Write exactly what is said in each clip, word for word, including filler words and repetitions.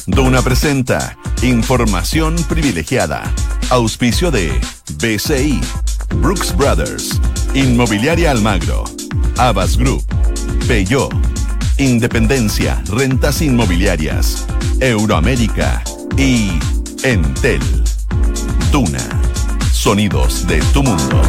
Duna presenta Información Privilegiada. Auspicio de B C I, Brooks Brothers, Inmobiliaria Almagro, Abbas Group, Peugeot, Independencia, Rentas Inmobiliarias, Euroamérica y Entel. Duna, sonidos de tu mundo.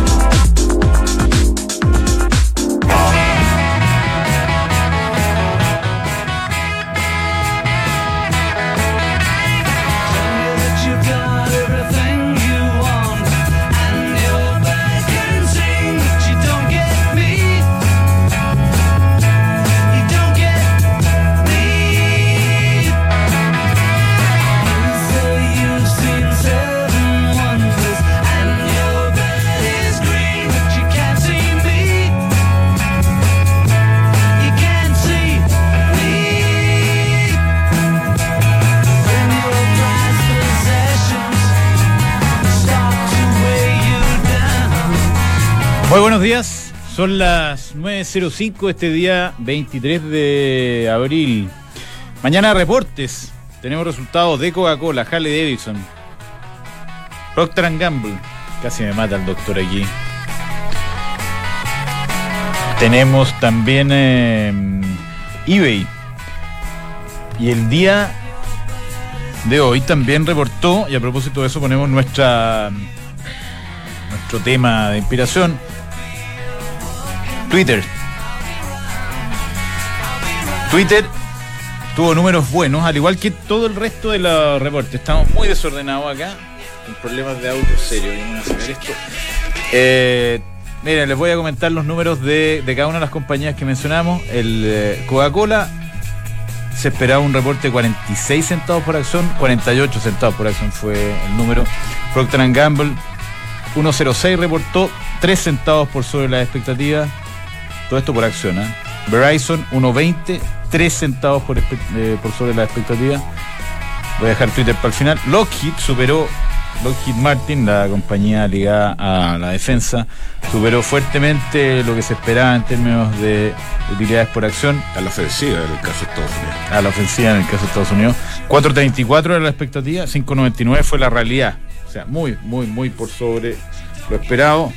Muy buenos días, son las nueve cero cinco este día veintitrés de abril. Mañana reportes, tenemos resultados de Coca-Cola, Harley Davidson, Procter and Gamble, casi me mata el doctor aquí. Tenemos también eh, eBay. Y el día de hoy también reportó, y a propósito de eso ponemos nuestra nuestro tema de inspiración, Twitter. Twitter tuvo números buenos, al igual que todo el resto de los reportes. Estamos muy desordenados acá, con problemas de audio serios. Vamos a saber esto. Eh, miren, les voy a comentar los números de, de cada una de las compañías que mencionamos. El eh, Coca-Cola se esperaba un reporte de cuarenta y seis centavos por acción, cuarenta y ocho centavos por acción fue el número. Procter and Gamble uno cero seis reportó tres centavos por sobre las expectativas. Todo esto por acción, ¿eh? Verizon uno veinte, tres centavos por, eh, por sobre la expectativa. Voy a dejar Twitter para el final. Lockheed superó, Lockheed Martin, la compañía ligada a la defensa, superó fuertemente lo que se esperaba en términos de utilidades por acción. A la ofensiva en el caso de Estados Unidos. A la ofensiva en el caso de Estados Unidos. cuatro treinta y cuatro era la expectativa, cinco noventa y nueve fue la realidad. O sea, muy, muy, muy por sobre lo esperado.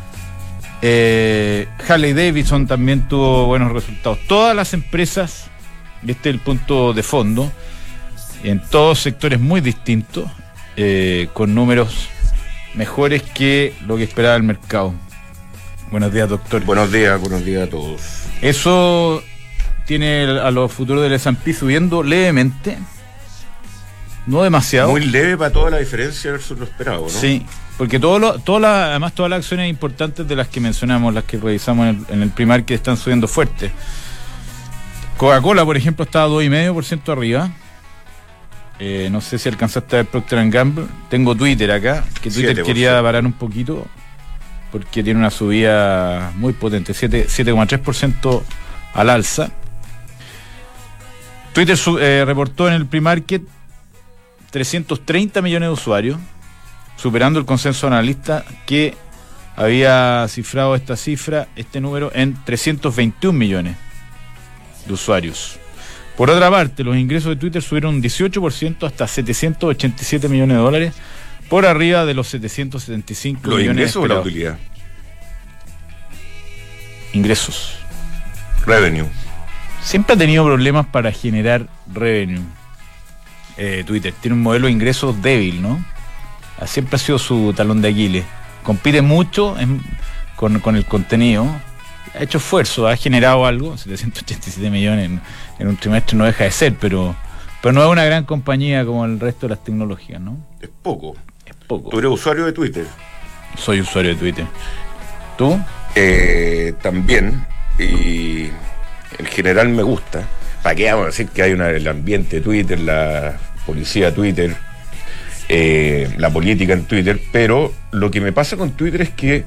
Eh, Harley Davidson también tuvo buenos resultados. Todas las empresas, y este es el punto de fondo, en todos sectores muy distintos, eh, con números mejores que lo que esperaba el mercado. Buenos días, doctor. Buenos días, buenos días a todos. Eso tiene a los futuros del S and P subiendo levemente, no demasiado. Muy leve para toda la diferencia versus lo esperado, ¿no? Sí. Porque todo lo, todas las, además todas las acciones importantes de las que mencionamos, las que revisamos en el, en el primar, que están subiendo fuerte. Coca-Cola, por ejemplo, estaba dos coma cinco por ciento arriba. Eh, no sé si alcanzaste a ver Procter and Gamble. Tengo Twitter acá, que Twitter quería parar un poquito, porque tiene una subida muy potente, siete coma tres por ciento al alza. Twitter eh, reportó en el pre-market trescientos treinta millones de usuarios, superando el consenso analista que había cifrado esta cifra, este número, en trescientos veintiún millones de usuarios. Por otra parte, los ingresos de Twitter subieron un dieciocho por ciento hasta setecientos ochenta y siete millones de dólares, por arriba de los setecientos setenta y cinco ¿Los millones ingresos esperados. o la utilidad? Ingresos. Revenue. Siempre ha tenido problemas para generar revenue. Eh, Twitter tiene un modelo de ingresos débil, ¿no? Siempre ha sido su talón de Aquiles. Compite mucho en, con, con el contenido. Ha hecho esfuerzo, ha generado algo. setecientos ochenta y siete millones en, en un trimestre no deja de ser, pero, pero no es una gran compañía como el resto de las tecnológicas, ¿no? Es poco. Es poco. ¿Tú eres usuario de Twitter? Soy usuario de Twitter. ¿Tú? Eh, también. Y en general me gusta. ¿Para qué vamos a decir que hay una, el ambiente de Twitter, la policía Twitter, eh, la política en Twitter? Pero lo que me pasa con Twitter es que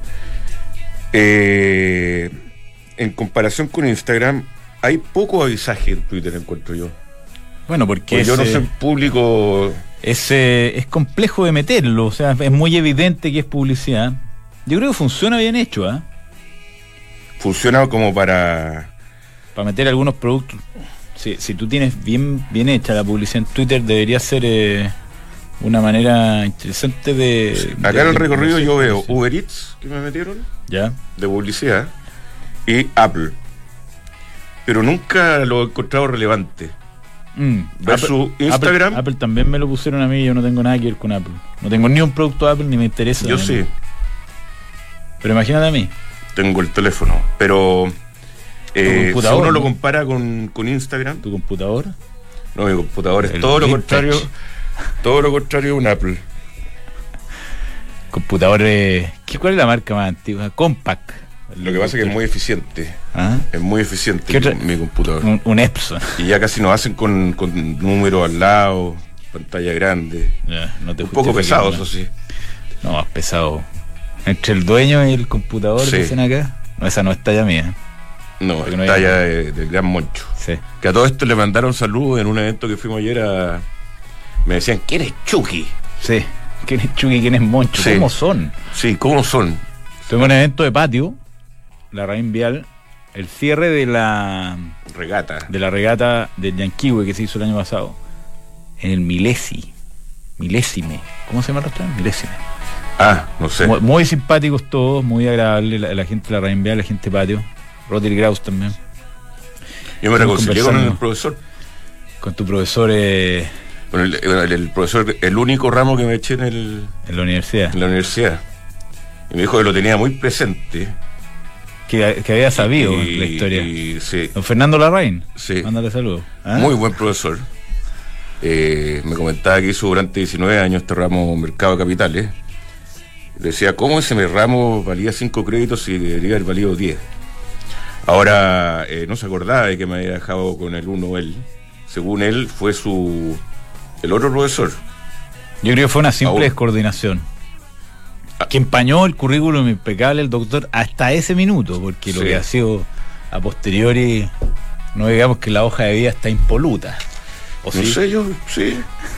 eh, en comparación con Instagram hay poco avisaje en Twitter, encuentro yo. Bueno, porque Pues yo no ese- soy público. Es, eh, es complejo de meterlo, o sea, es muy evidente que es publicidad. Yo creo que funciona bien hecho, ¿eh? Funciona como para Para meter algunos productos. Sí, si tú tienes bien, bien hecha la publicidad en Twitter, debería ser eh, una manera interesante de... Sí. Acá de, en el de, recorrido de, yo de, veo sí. Uber Eats, que me metieron, ¿Ya? de publicidad, y Apple. Pero nunca lo he encontrado relevante. Mm. Versus Apple, Instagram. Apple, Apple también me lo pusieron a mí, yo no tengo nada que ver con Apple. No tengo ni un producto Apple ni me interesa. Yo sí, Pero imagínate a mí. tengo el teléfono, pero eh, si computador, uno ¿no? lo compara con, con Instagram, ¿Tu computador? no, mi computador es El todo lo vintage. contrario, todo lo contrario a un Apple. Computadores... ¿Qué, ¿Cuál es la marca más antigua? Compaq. Lo que pasa es que es muy eficiente, ¿Ah? es muy eficiente ¿Qué otra? mi computador. Un, un Epson. Y ya casi nos hacen con, con números al lado, pantalla grande. Ya, no te Un poco justifiques, pesado, ¿no? eso sí. No, más pesado. Entre el dueño y el computador, Sí. dicen acá. No, esa no es talla mía. No, Porque es no hay- talla de- del gran Moncho. Sí. Que a todo esto le mandaron saludos en un evento que fuimos ayer a... Me decían, ¿quién es Chucky? Sí. ¿Quién es Chucky? ¿Quién es Moncho? Sí. ¿Cómo son? Sí, ¿cómo son? Tengo un evento de patio, la Raín Vial, el cierre de la Regata. de la regata del Yanquihue que se hizo el año pasado, en el Milesi. Milésime. ¿Cómo se llama el restaurante? Milésime. Ah, no sé. Muy, muy simpáticos todos, muy agradables la, la gente de la Raín Vial, la gente de patio. Rotary Graus también. Yo me estamos reconcilié con el conversando. profesor. Con tu profesor eh, Con el, el- el profesor, el único ramo que me eché en, el, en la universidad. en la universidad. Y me dijo que lo tenía muy presente. Que, que había sabido y, la historia. y- sí, Don Fernando Larraín. Sí. Mándale saludos. ¿Ah? muy buen profesor. Eh, me comentaba que hizo durante diecinueve años este ramo Mercado de Capitales. Le decía, ¿cómo ese ramo valía cinco créditos y debería haber valido diez? Ahora, eh, no se acordaba de que me había dejado con el uno él. Según él, fue su... el otro profesor. Yo creo que fue una simple Aún. descoordinación. Que empañó el currículum impecable el doctor hasta ese minuto, porque lo Sí. que ha sido a posteriori, no digamos que la hoja de vida está impoluta. ¿O No sí? sé, yo, sí.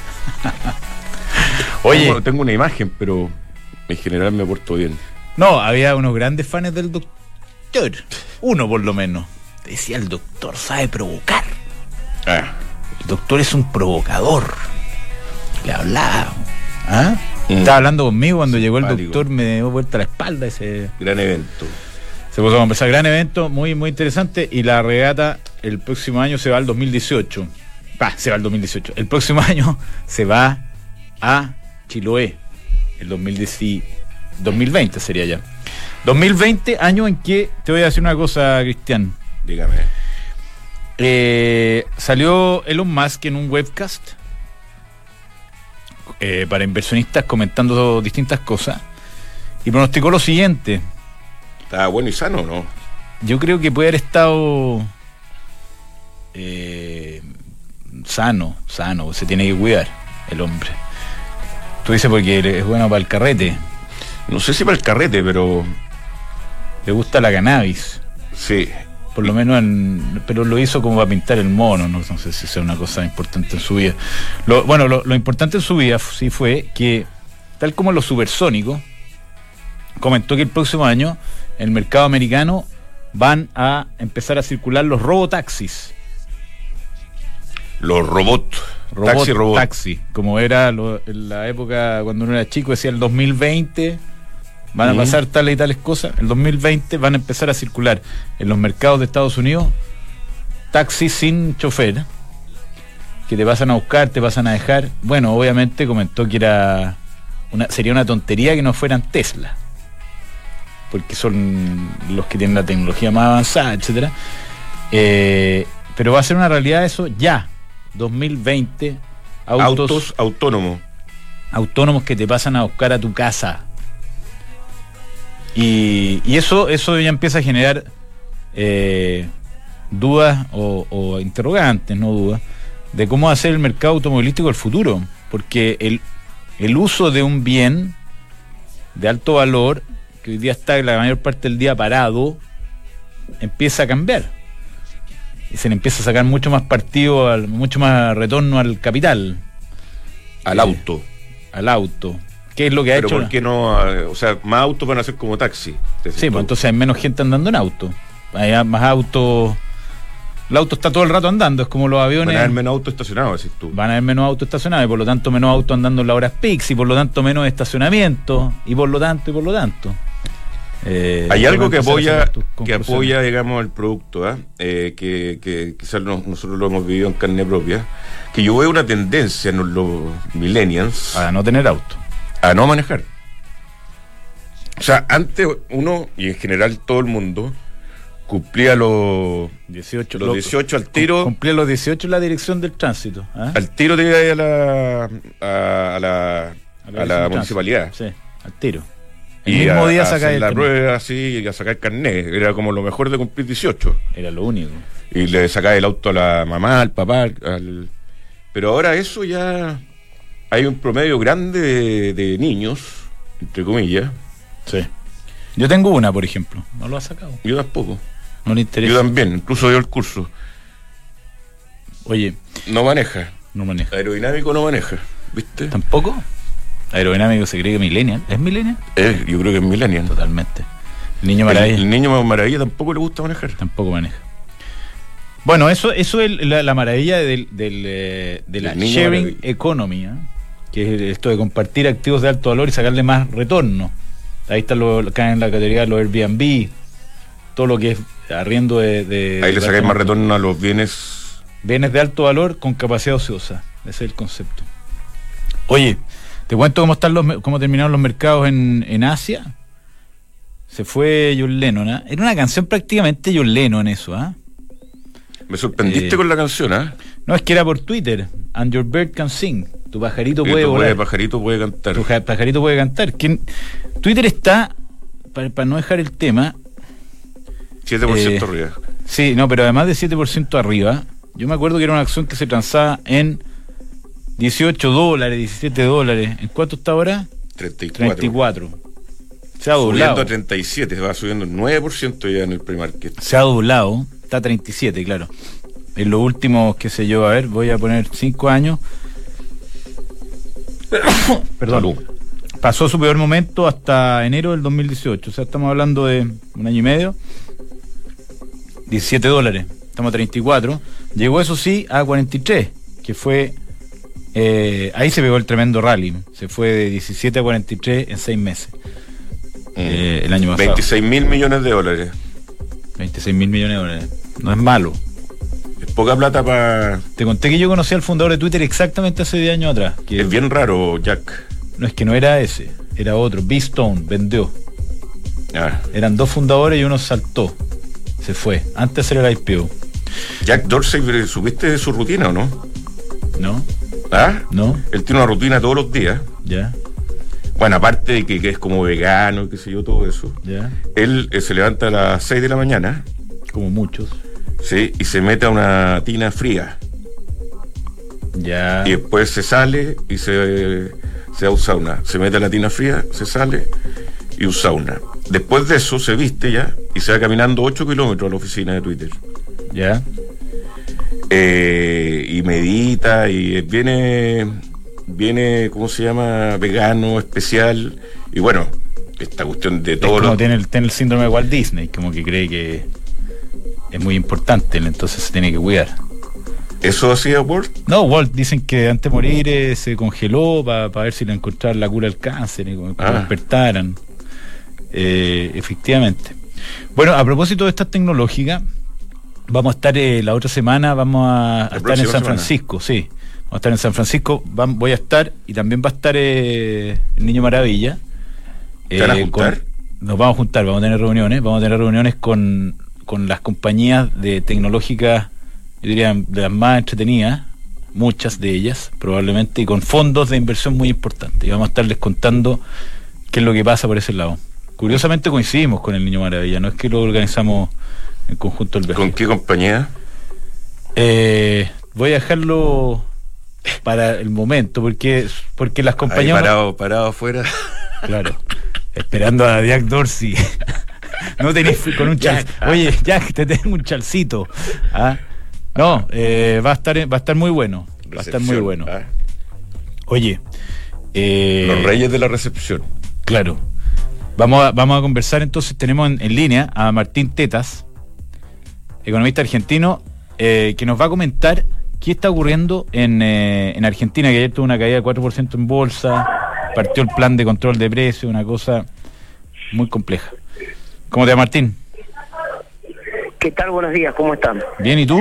Oye, Tengo, tengo una imagen, pero en general me porto bien. no, había unos grandes fans del doctor. Uno por lo menos. Decía, el doctor sabe provocar. Ah, El doctor es un provocador. Le hablaba. ¿Ah? Mm. Estaba hablando conmigo cuando llegó el Simpático. doctor, me dio vuelta la espalda ese. gran evento. Se puso a conversar, gran evento, muy muy interesante, y la regata el próximo año se va al dos mil dieciocho. Va, se va al dos mil dieciocho. El próximo año se va a Chiloé. El dos mil diez, dos mil veinte sería ya. dos mil veinte, año en que, te voy a decir una cosa, Cristian. Dígame. Eh, salió Elon Musk en un webcast eh, para inversionistas comentando distintas cosas y pronosticó lo siguiente. ¿Estaba bueno y sano o no? Yo creo que puede haber estado eh, sano, sano, se tiene que cuidar el hombre. Tú dices porque es bueno para el carrete, No sé si para el carrete, pero le gusta la cannabis, sí. por lo menos, en, pero lo hizo como para pintar el mono, no, no sé si sea una cosa importante en su vida. Lo, bueno, lo, lo importante en su vida sí fue que, tal como los supersónicos, comentó que el próximo año en el mercado americano van a empezar a circular los robotaxis. Los robots. Robot, taxi robot. taxi, como era lo, en la época cuando uno era chico, decía el dos mil veinte van a Mm. pasar tales y tales cosas. El dos mil veinte van a empezar a circular en los mercados de Estados Unidos taxis sin chofer que te pasan a buscar, te pasan a dejar. Bueno, obviamente comentó que era una, sería una tontería que no fueran Tesla, porque son los que tienen la tecnología más avanzada, etcétera. Eh, pero va a ser una realidad eso ya. dos mil veinte, autos, Autos autónomos. autónomos que te pasan a buscar a tu casa. Y, y eso, eso ya empieza a generar eh, dudas o, o interrogantes, no dudas, de cómo va a ser el mercado automovilístico del futuro. Porque el, el uso de un bien de alto valor, que hoy día está la mayor parte del día parado, empieza a cambiar. Y se le empieza a sacar mucho más partido, al, mucho más retorno al capital. Al Eh, auto. Al auto. ¿Qué es lo que ha Pero hecho? ¿por qué no? eh, O sea, más autos van a ser como taxi. Sí, pues entonces hay menos gente andando en auto. Hay más autos El auto está todo el rato andando, es como los aviones. Van a haber menos autos estacionados, decís tú. Van a haber menos autos estacionados y por lo tanto menos autos andando en las horas pics y por lo tanto menos estacionamiento y por lo tanto y por lo tanto. Eh, Hay algo que apoya, que apoya, digamos, el producto, ¿eh? Eh, que, que quizás no, nosotros lo hemos vivido en carne propia, que yo veo una tendencia en los millennials a no tener auto, a no manejar. O sea, antes uno, y en general todo el mundo, cumplía los dieciocho, los dieciocho al tiro. Cumplía los dieciocho en la dirección del tránsito. ¿eh? Al tiro te iba a la, a, a la, a la, a la municipalidad. Sí, al tiro. El y mismo a, día a sacar hacer la el prueba así y a sacar carnet. Era como lo mejor de cumplir dieciocho. Era lo único. Y le sacaba el auto a la mamá, al papá, al... Pero ahora eso ya... Hay un promedio grande de, de niños, entre comillas. Sí. Yo tengo una, por ejemplo. No lo ha sacado. Yo tampoco. No le interesa. Yo también, incluso dio el curso. Oye. No maneja. No maneja. Aerodinámico no maneja, ¿viste? ¿Tampoco? Aerodinámico se cree que millennial. ¿Es millennial? Eh, yo creo que es millennial. Totalmente. El niño maravilla. El, el niño maravilla tampoco le gusta manejar. Tampoco maneja. Bueno, eso, eso es la, la maravilla del, del, eh, de la sharing maravilla. Economy, ¿eh? Que es esto de compartir activos de alto valor y sacarle más retorno. Ahí está lo, cae en la categoría de los Airbnb, todo lo que es arriendo de... de Ahí de le sacáis más retorno a los bienes... Bienes de alto valor con capacidad ociosa. Ese es el concepto. Oye, te cuento cómo están los cómo terminaron los mercados en, en Asia. Se fue John Lennon, ¿eh? Era una canción prácticamente John Lennon eso, ¿ah? ¿eh? Me sorprendiste eh, con la canción, ¿ah? ¿eh? No, es que era por Twitter. And your bird can sing. Tu pajarito sí, puede tu volar. Tu pajarito puede cantar. Tu pajarito puede cantar. ¿Quién? Twitter está, para, para no dejar el tema... siete por ciento eh, arriba. Sí, no, pero además de siete por ciento arriba, yo me acuerdo que era una acción que se transaba en dieciocho dólares, diecisiete dólares. ¿En cuánto está ahora? treinta y cuatro. treinta y cuatro. Se ha doblado. Subiendo a treinta y siete, va subiendo nueve por ciento ya en el pre-market. Se ha doblado, está a treinta y siete, claro. En los últimos, qué sé yo, a ver, voy a poner cinco años. Perdón. Salud. Pasó su peor momento hasta enero del dos mil dieciocho, o sea, estamos hablando de un año y medio. diecisiete dólares, estamos a treinta y cuatro. Llegó, eso sí, a cuarenta y tres, que fue... Eh, ahí se pegó el tremendo rally. Se fue de diecisiete a cuarenta y tres en seis meses. Mm. Eh, el año pasado. veintiséis mil millones de dólares. veintiséis mil millones de dólares. No es malo. Es poca plata para... Te conté que yo conocí al fundador de Twitter exactamente hace diez años atrás. Que es bien raro, Jack. No, es que no era ese, era otro. B-Stone vendió. Ah. Eran dos fundadores y uno saltó. Se fue, antes de hacer el I P O. Jack Dorsey, ¿supiste de su rutina o no? No. ¿Ah? No. Él tiene una rutina todos los días. Ya. Bueno, aparte de que, que es como vegano, qué sé yo, todo eso. Ya. Él eh, se levanta a las seis de la mañana. Como muchos. Sí, y se mete a una tina fría. Ya. Y después se sale y se, se da un sauna. Se mete a la tina fría, se sale y un sauna. Después de eso se viste ya y se va caminando ocho kilómetros a la oficina de Twitter. Ya. Eh, y medita y viene, viene, ¿cómo se llama? Vegano, especial. Y bueno, esta cuestión de todo. Es como lo... tiene, el, tiene el síndrome de Walt Disney, como que cree que es muy importante, entonces se tiene que cuidar. ¿Eso hacía Walt? No, Walt, dicen que antes de morir eh, se congeló para pa ver si le encontraran la cura al cáncer y cuando ah. despertaran. Eh, efectivamente. Bueno, a propósito de estas tecnológicas, vamos a estar eh, la otra semana, vamos a, a estar en San Francisco, semana. sí. Vamos a estar en San Francisco, va, voy a estar, y también va a estar eh, el Niño Maravilla. ¿Te van a juntar? Con, nos vamos a juntar, vamos a tener reuniones, vamos a tener reuniones con, con las compañías de tecnológicas, yo diría, de las más entretenidas, muchas de ellas, probablemente, y con fondos de inversión muy importantes. Y vamos a estarles contando qué es lo que pasa por ese lado. Curiosamente coincidimos con el Niño Maravilla, no es que lo organizamos en conjunto el viaje. ¿Con qué compañía? Eh, voy a dejarlo para el momento, porque porque las compañías... Ahí parado, parado afuera. Claro, esperando a Jack Dorsey. No tenéis con un chal. Ah. Oye, Jack, te tengo un chalcito. ¿Ah? No, eh, va a estar va a estar muy bueno. Va a estar muy bueno. ¿Ah? Oye, eh, los reyes de la recepción. Claro. Vamos a, vamos a conversar entonces, tenemos en, en línea a Martín Tetas, economista argentino, eh, que nos va a comentar qué está ocurriendo en, eh, en Argentina, que ayer tuvo una caída de cuatro por ciento en bolsa, partió el plan de control de precios, una cosa muy compleja. ¿Cómo te va, Martín? ¿Qué tal? Buenos días, ¿cómo están? Bien, ¿y tú?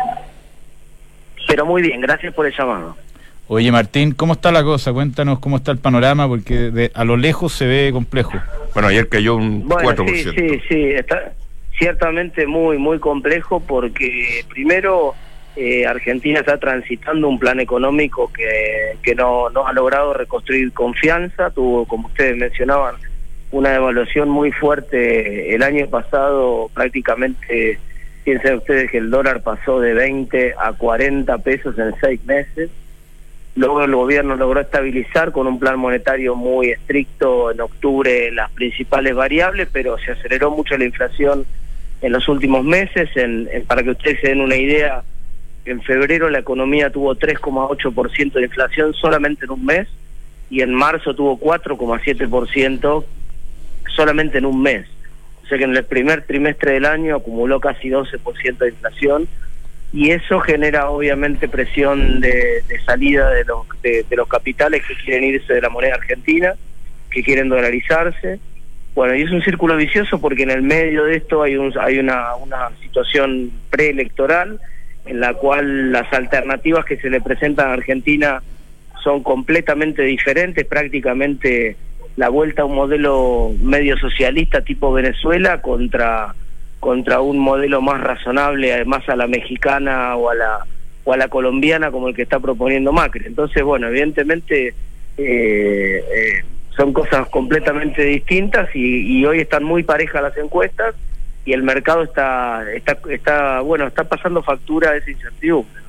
Pero muy bien, gracias por el llamado. Oye, Martín, ¿cómo está la cosa? Cuéntanos cómo está el panorama, porque de, a lo lejos se ve complejo. Bueno, ayer cayó un bueno, cuatro por ciento. Sí, sí, sí, está ciertamente muy, muy complejo porque primero eh, Argentina está transitando un plan económico que, que no, no ha logrado reconstruir confianza, tuvo, como ustedes mencionaban, una devaluación muy fuerte el año pasado, prácticamente, piensen ustedes que el dólar pasó de veinte a cuarenta pesos en seis meses. Luego el gobierno logró estabilizar con un plan monetario muy estricto en octubre las principales variables, pero se aceleró mucho la inflación en los últimos meses. En, en, para que ustedes se den una idea, en febrero la economía tuvo tres coma ocho por ciento de inflación solamente en un mes, y en marzo tuvo cuatro coma siete por ciento solamente en un mes. O sea que en el primer trimestre del año acumuló casi doce por ciento de inflación, y eso genera obviamente presión de, de salida de los, de, de los capitales que quieren irse de la moneda argentina, que quieren dolarizarse. Bueno, y es un círculo vicioso porque en el medio de esto hay, un, hay una, una situación preelectoral en la cual las alternativas que se le presentan a Argentina son completamente diferentes, prácticamente la vuelta a un modelo medio socialista tipo Venezuela contra contra un modelo más razonable, más a la mexicana o a la o a la colombiana como el que está proponiendo Macri. Entonces, bueno, evidentemente eh, eh, son cosas completamente distintas y, y hoy están muy parejas las encuestas y el mercado está está está bueno está pasando factura de esa incertidumbre.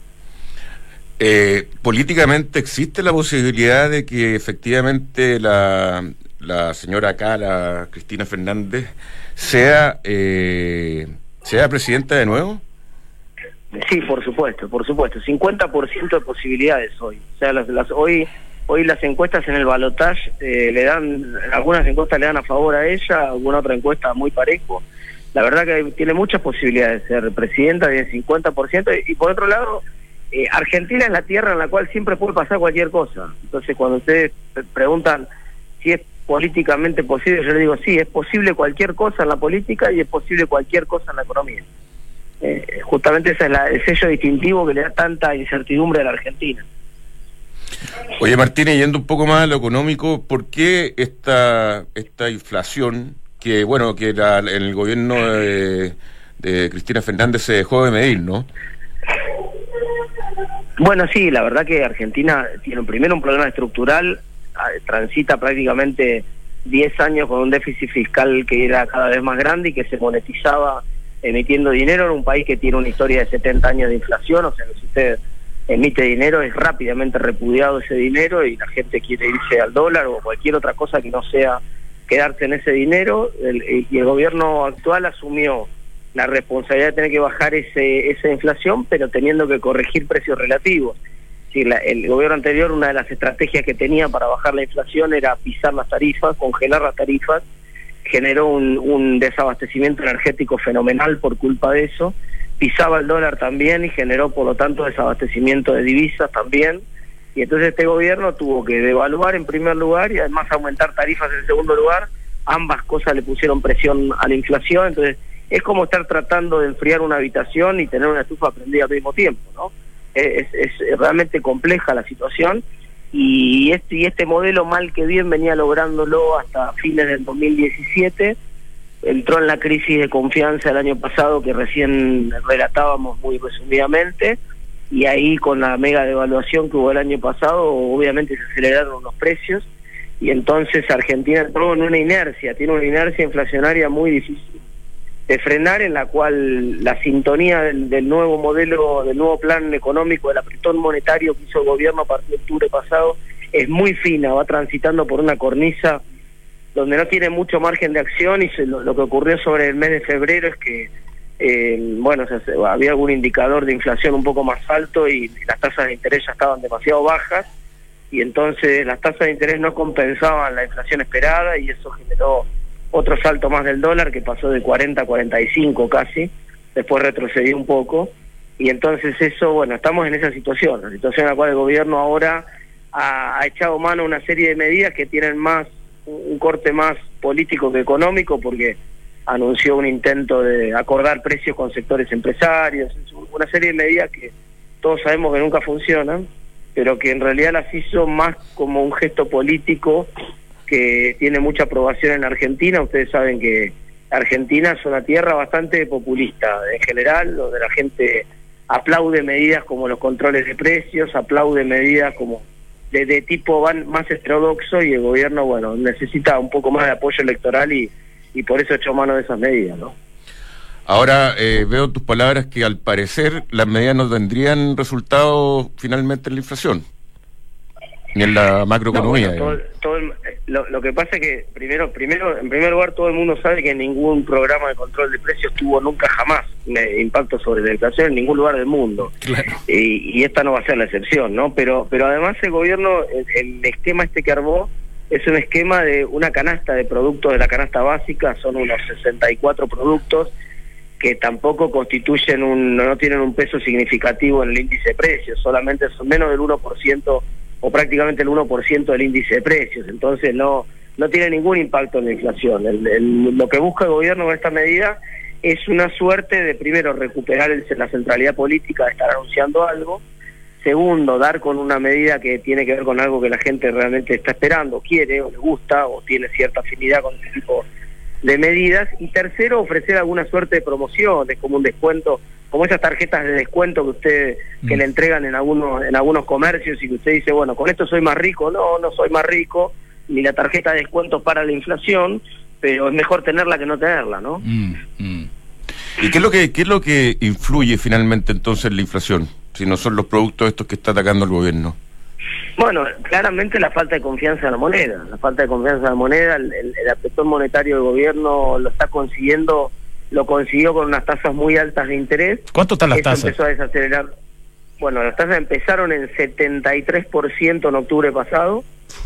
Eh, políticamente existe la posibilidad de que efectivamente la, la señora acá, la Cristina Fernández, sea eh, sea presidenta de nuevo. Sí, por supuesto, por supuesto, cincuenta por ciento de posibilidades hoy. O sea, las, las hoy hoy las encuestas en el balotaje eh, le dan, algunas encuestas le dan a favor a ella, alguna otra encuesta muy parejo. La verdad que tiene muchas posibilidades de ser presidenta, tiene cincuenta por ciento, y por otro lado, eh, Argentina es la tierra en la cual siempre puede pasar cualquier cosa. Entonces, cuando ustedes preguntan si es políticamente posible, yo les digo, sí, es posible cualquier cosa en la política y es posible cualquier cosa en la economía. Eh, justamente ese es la, el sello distintivo que le da tanta incertidumbre a la Argentina. Oye, Martínez, yendo un poco más a lo económico, ¿por qué esta esta inflación que, bueno, que la, en el gobierno de, de Cristina Fernández se dejó de medir, ¿no? Bueno, sí, la verdad que Argentina tiene primero un problema estructural, transita prácticamente diez años con un déficit fiscal que era cada vez más grande y que se monetizaba emitiendo dinero en un país que tiene una historia de setenta años de inflación. O sea, que si usted emite dinero es rápidamente repudiado ese dinero y la gente quiere irse al dólar o cualquier otra cosa que no sea quedarse en ese dinero. El, y el gobierno actual asumió la responsabilidad de tener que bajar ese esa inflación, pero teniendo que corregir precios relativos. Sí, la, el gobierno anterior, una de las estrategias que tenía para bajar la inflación era pisar las tarifas, congelar las tarifas, generó un, un desabastecimiento energético fenomenal por culpa de eso, pisaba el dólar también y generó por lo tanto desabastecimiento de divisas también, y entonces este gobierno tuvo que devaluar en primer lugar y además aumentar tarifas en segundo lugar. Ambas cosas le pusieron presión a la inflación. Entonces es como estar tratando de enfriar una habitación y tener una estufa prendida al mismo tiempo, ¿no? Es, es, es realmente compleja la situación, y este, y este modelo mal que bien venía lográndolo hasta fines del dos mil diecisiete, entró en la crisis de confianza el año pasado que recién relatábamos muy resumidamente, y ahí con la mega devaluación que hubo el año pasado obviamente se aceleraron los precios y entonces Argentina entró en una inercia, tiene una inercia inflacionaria muy difícil de frenar, en la cual la sintonía del, del nuevo modelo, del nuevo plan económico, del apretón monetario que hizo el gobierno a partir de octubre pasado, es muy fina, va transitando por una cornisa donde no tiene mucho margen de acción, y se, lo, lo que ocurrió sobre el mes de febrero es que, eh, bueno, o sea, había algún indicador de inflación un poco más alto y las tasas de interés ya estaban demasiado bajas, y entonces las tasas de interés no compensaban la inflación esperada, y eso generó otro salto más del dólar que pasó de cuarenta a cuarenta y cinco casi, después retrocedió un poco, Y entonces eso, bueno, estamos en esa situación, la situación en la cual el gobierno ahora ha, ha echado mano a una serie de medidas que tienen más un corte más político que económico, porque anunció un intento de acordar precios con sectores empresarios, una serie de medidas que todos sabemos que nunca funcionan, pero que en realidad las hizo más como un gesto político que tiene mucha aprobación en Argentina. Ustedes saben que Argentina es una tierra bastante populista en general, donde la gente aplaude medidas como los controles de precios, aplaude medidas como de, de tipo van más heterodoxo, y el gobierno, bueno, necesita un poco más de apoyo electoral y, y por eso echó mano de esas medidas, ¿no? Ahora eh, veo en tus palabras que al parecer las medidas no tendrían resultado finalmente en la inflación, ni en la macroeconomía. No, bueno, todo, todo el, lo, lo que pasa es que primero, primero, en primer lugar, todo el mundo sabe que ningún programa de control de precios tuvo nunca jamás eh, impacto sobre la inflación en ningún lugar del mundo. Claro. Y, y esta no va a ser la excepción, ¿no? Pero, pero además el gobierno, el, el esquema este que armó es un esquema de una canasta de productos de la canasta básica, son unos sesenta y cuatro productos que tampoco constituyen un, no tienen un peso significativo en el índice de precios, solamente son menos del uno por ciento o prácticamente el uno por ciento del índice de precios, entonces no no tiene ningún impacto en la inflación. El, el, lo que busca el gobierno con esta medida es una suerte de, primero, recuperar el, la centralidad política de estar anunciando algo, segundo, dar con una medida que tiene que ver con algo que la gente realmente está esperando, quiere o le gusta o tiene cierta afinidad con este tipo de medidas, y tercero, ofrecer alguna suerte de promociones, como un descuento, como esas tarjetas de descuento que usted que mm. le entregan en algunos en algunos comercios, y que usted dice, bueno, con esto soy más rico. No, no soy más rico, ni la tarjeta de descuento para la inflación, pero es mejor tenerla que no tenerla, ¿no? Mm, mm. ¿Y qué es lo que qué es lo que influye finalmente entonces en la inflación, si no son los productos estos que está atacando el gobierno? Bueno, claramente la falta de confianza en la moneda, la falta de confianza en la moneda, el, el, el apretón monetario del gobierno lo está consiguiendo, lo consiguió con unas tasas muy altas de interés. ¿Cuánto están las Eso tasas? Empezó a desacelerar. Bueno, las tasas empezaron en setenta y tres por ciento en octubre pasado,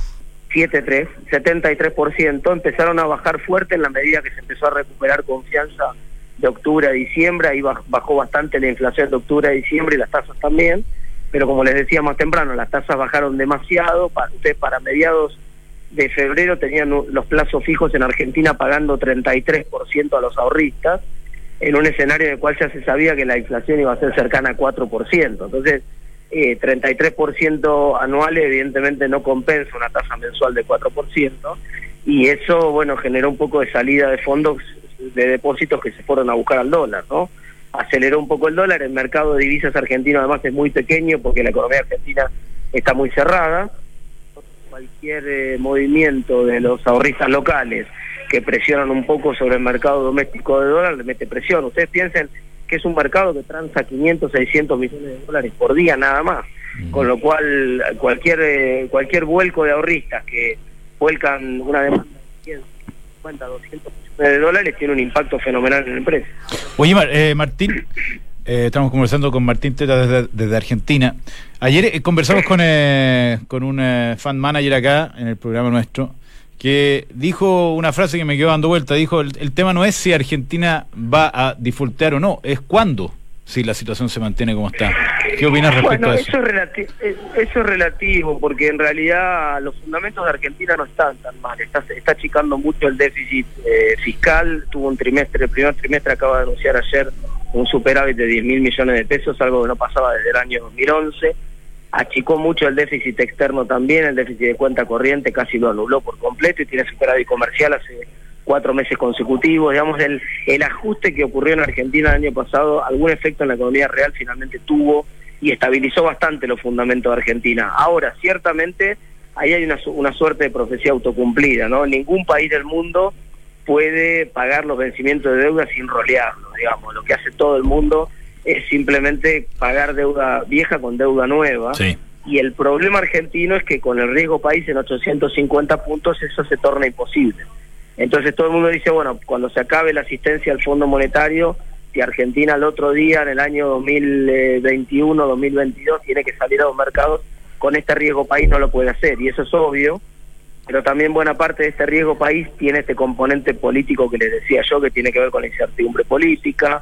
siete tres, setenta y tres por ciento, empezaron a bajar fuerte en la medida que se empezó a recuperar confianza de octubre a diciembre, ahí bajó bastante la inflación de octubre a diciembre y las tasas también. Pero como les decía más temprano, las tasas bajaron demasiado. Para, ustedes para mediados de febrero tenían los plazos fijos en Argentina pagando treinta y tres por ciento a los ahorristas, en un escenario en el cual ya se sabía que la inflación iba a ser cercana a cuatro por ciento. Entonces, eh, treinta y tres por ciento anuales evidentemente no compensa una tasa mensual de cuatro por ciento, y eso, bueno, generó un poco de salida de fondos, de depósitos que se fueron a buscar al dólar, ¿no? Aceleró un poco el dólar. El mercado de divisas argentino además es muy pequeño porque la economía argentina está muy cerrada. Cualquier eh, movimiento de los ahorristas locales que presionan un poco sobre el mercado doméstico de dólar le mete presión. Ustedes piensen que es un mercado que transa quinientos, seiscientos millones de dólares por día nada más, mm. con lo cual cualquier eh, cualquier vuelco de ahorristas que vuelcan una demanda de cien, cincuenta, doscientos millones de dólares tiene un impacto fenomenal en el precio. Oye, eh, Martín, eh, estamos conversando con Martín Teta desde, desde Argentina. Ayer eh, conversamos con, eh, con un eh, fan manager acá en el programa nuestro, que dijo una frase que me quedó dando vuelta. Dijo, el, el tema no es si Argentina va a defaultear o no, es cuándo, si la situación se mantiene como está. ¿Qué opinas respecto bueno, a eso? Eso es, relati eso es relativo, porque en realidad los fundamentos de Argentina no están tan mal. Está, está achicando mucho el déficit eh, fiscal. Tuvo un trimestre, el primer trimestre acaba de anunciar ayer un superávit de diez mil millones de pesos, algo que no pasaba desde el año dos mil once. Achicó mucho el déficit externo también, el déficit de cuenta corriente casi lo anuló por completo y tiene superávit comercial hace cuatro meses consecutivos. Digamos, el, el ajuste que ocurrió en Argentina el año pasado, algún efecto en la economía real finalmente tuvo y estabilizó bastante los fundamentos de Argentina. Ahora, ciertamente, ahí hay una, una suerte de profecía autocumplida, ¿no? Ningún país del mundo puede pagar los vencimientos de deuda sin rolearlos, digamos. Lo que hace todo el mundo es simplemente pagar deuda vieja con deuda nueva. Sí. Y el problema argentino es que con el riesgo país en ochocientos cincuenta puntos eso se torna imposible. Entonces todo el mundo dice, bueno, cuando se acabe la asistencia al Fondo Monetario, si Argentina el otro día, en el año dos mil veintiuno, dos mil veintidós, tiene que salir a los mercados, con este riesgo país no lo puede hacer, y eso es obvio, pero también buena parte de este riesgo país tiene este componente político que les decía yo, que tiene que ver con la incertidumbre política,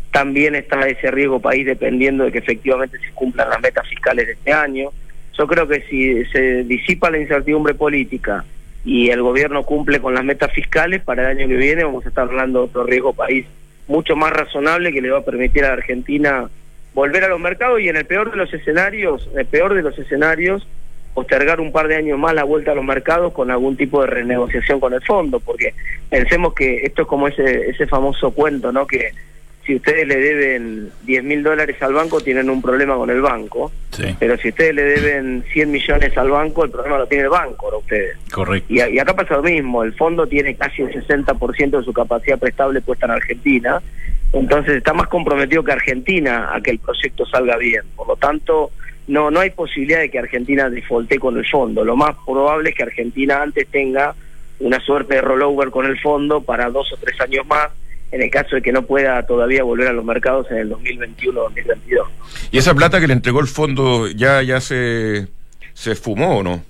también está ese riesgo país dependiendo de que efectivamente se cumplan las metas fiscales de este año. Yo creo que si se disipa la incertidumbre política y el gobierno cumple con las metas fiscales, para el año que viene vamos a estar hablando de otro riesgo país mucho más razonable que le va a permitir a la Argentina volver a los mercados y en el peor de los escenarios, en el peor de los escenarios, postergar un par de años más la vuelta a los mercados con algún tipo de renegociación con el fondo, porque pensemos que esto es como ese ese famoso cuento, ¿no? Que si ustedes le deben diez mil dólares al banco, tienen un problema con el banco, sí. Pero si ustedes le deben cien millones al banco, el problema lo tiene el banco, no ustedes. Correcto. Y, y acá pasa lo mismo, el fondo tiene casi un sesenta por ciento de su capacidad prestable puesta en Argentina, entonces está más comprometido que Argentina a que el proyecto salga bien, por lo tanto no no hay posibilidad de que Argentina defaultee con el fondo, lo más probable es que Argentina antes tenga una suerte de rollover con el fondo para dos o tres años más, en el caso de que no pueda todavía volver a los mercados en el dos mil veintiuno dos mil veintidós. ¿Y esa plata que le entregó el fondo ya ya se, se esfumó o no?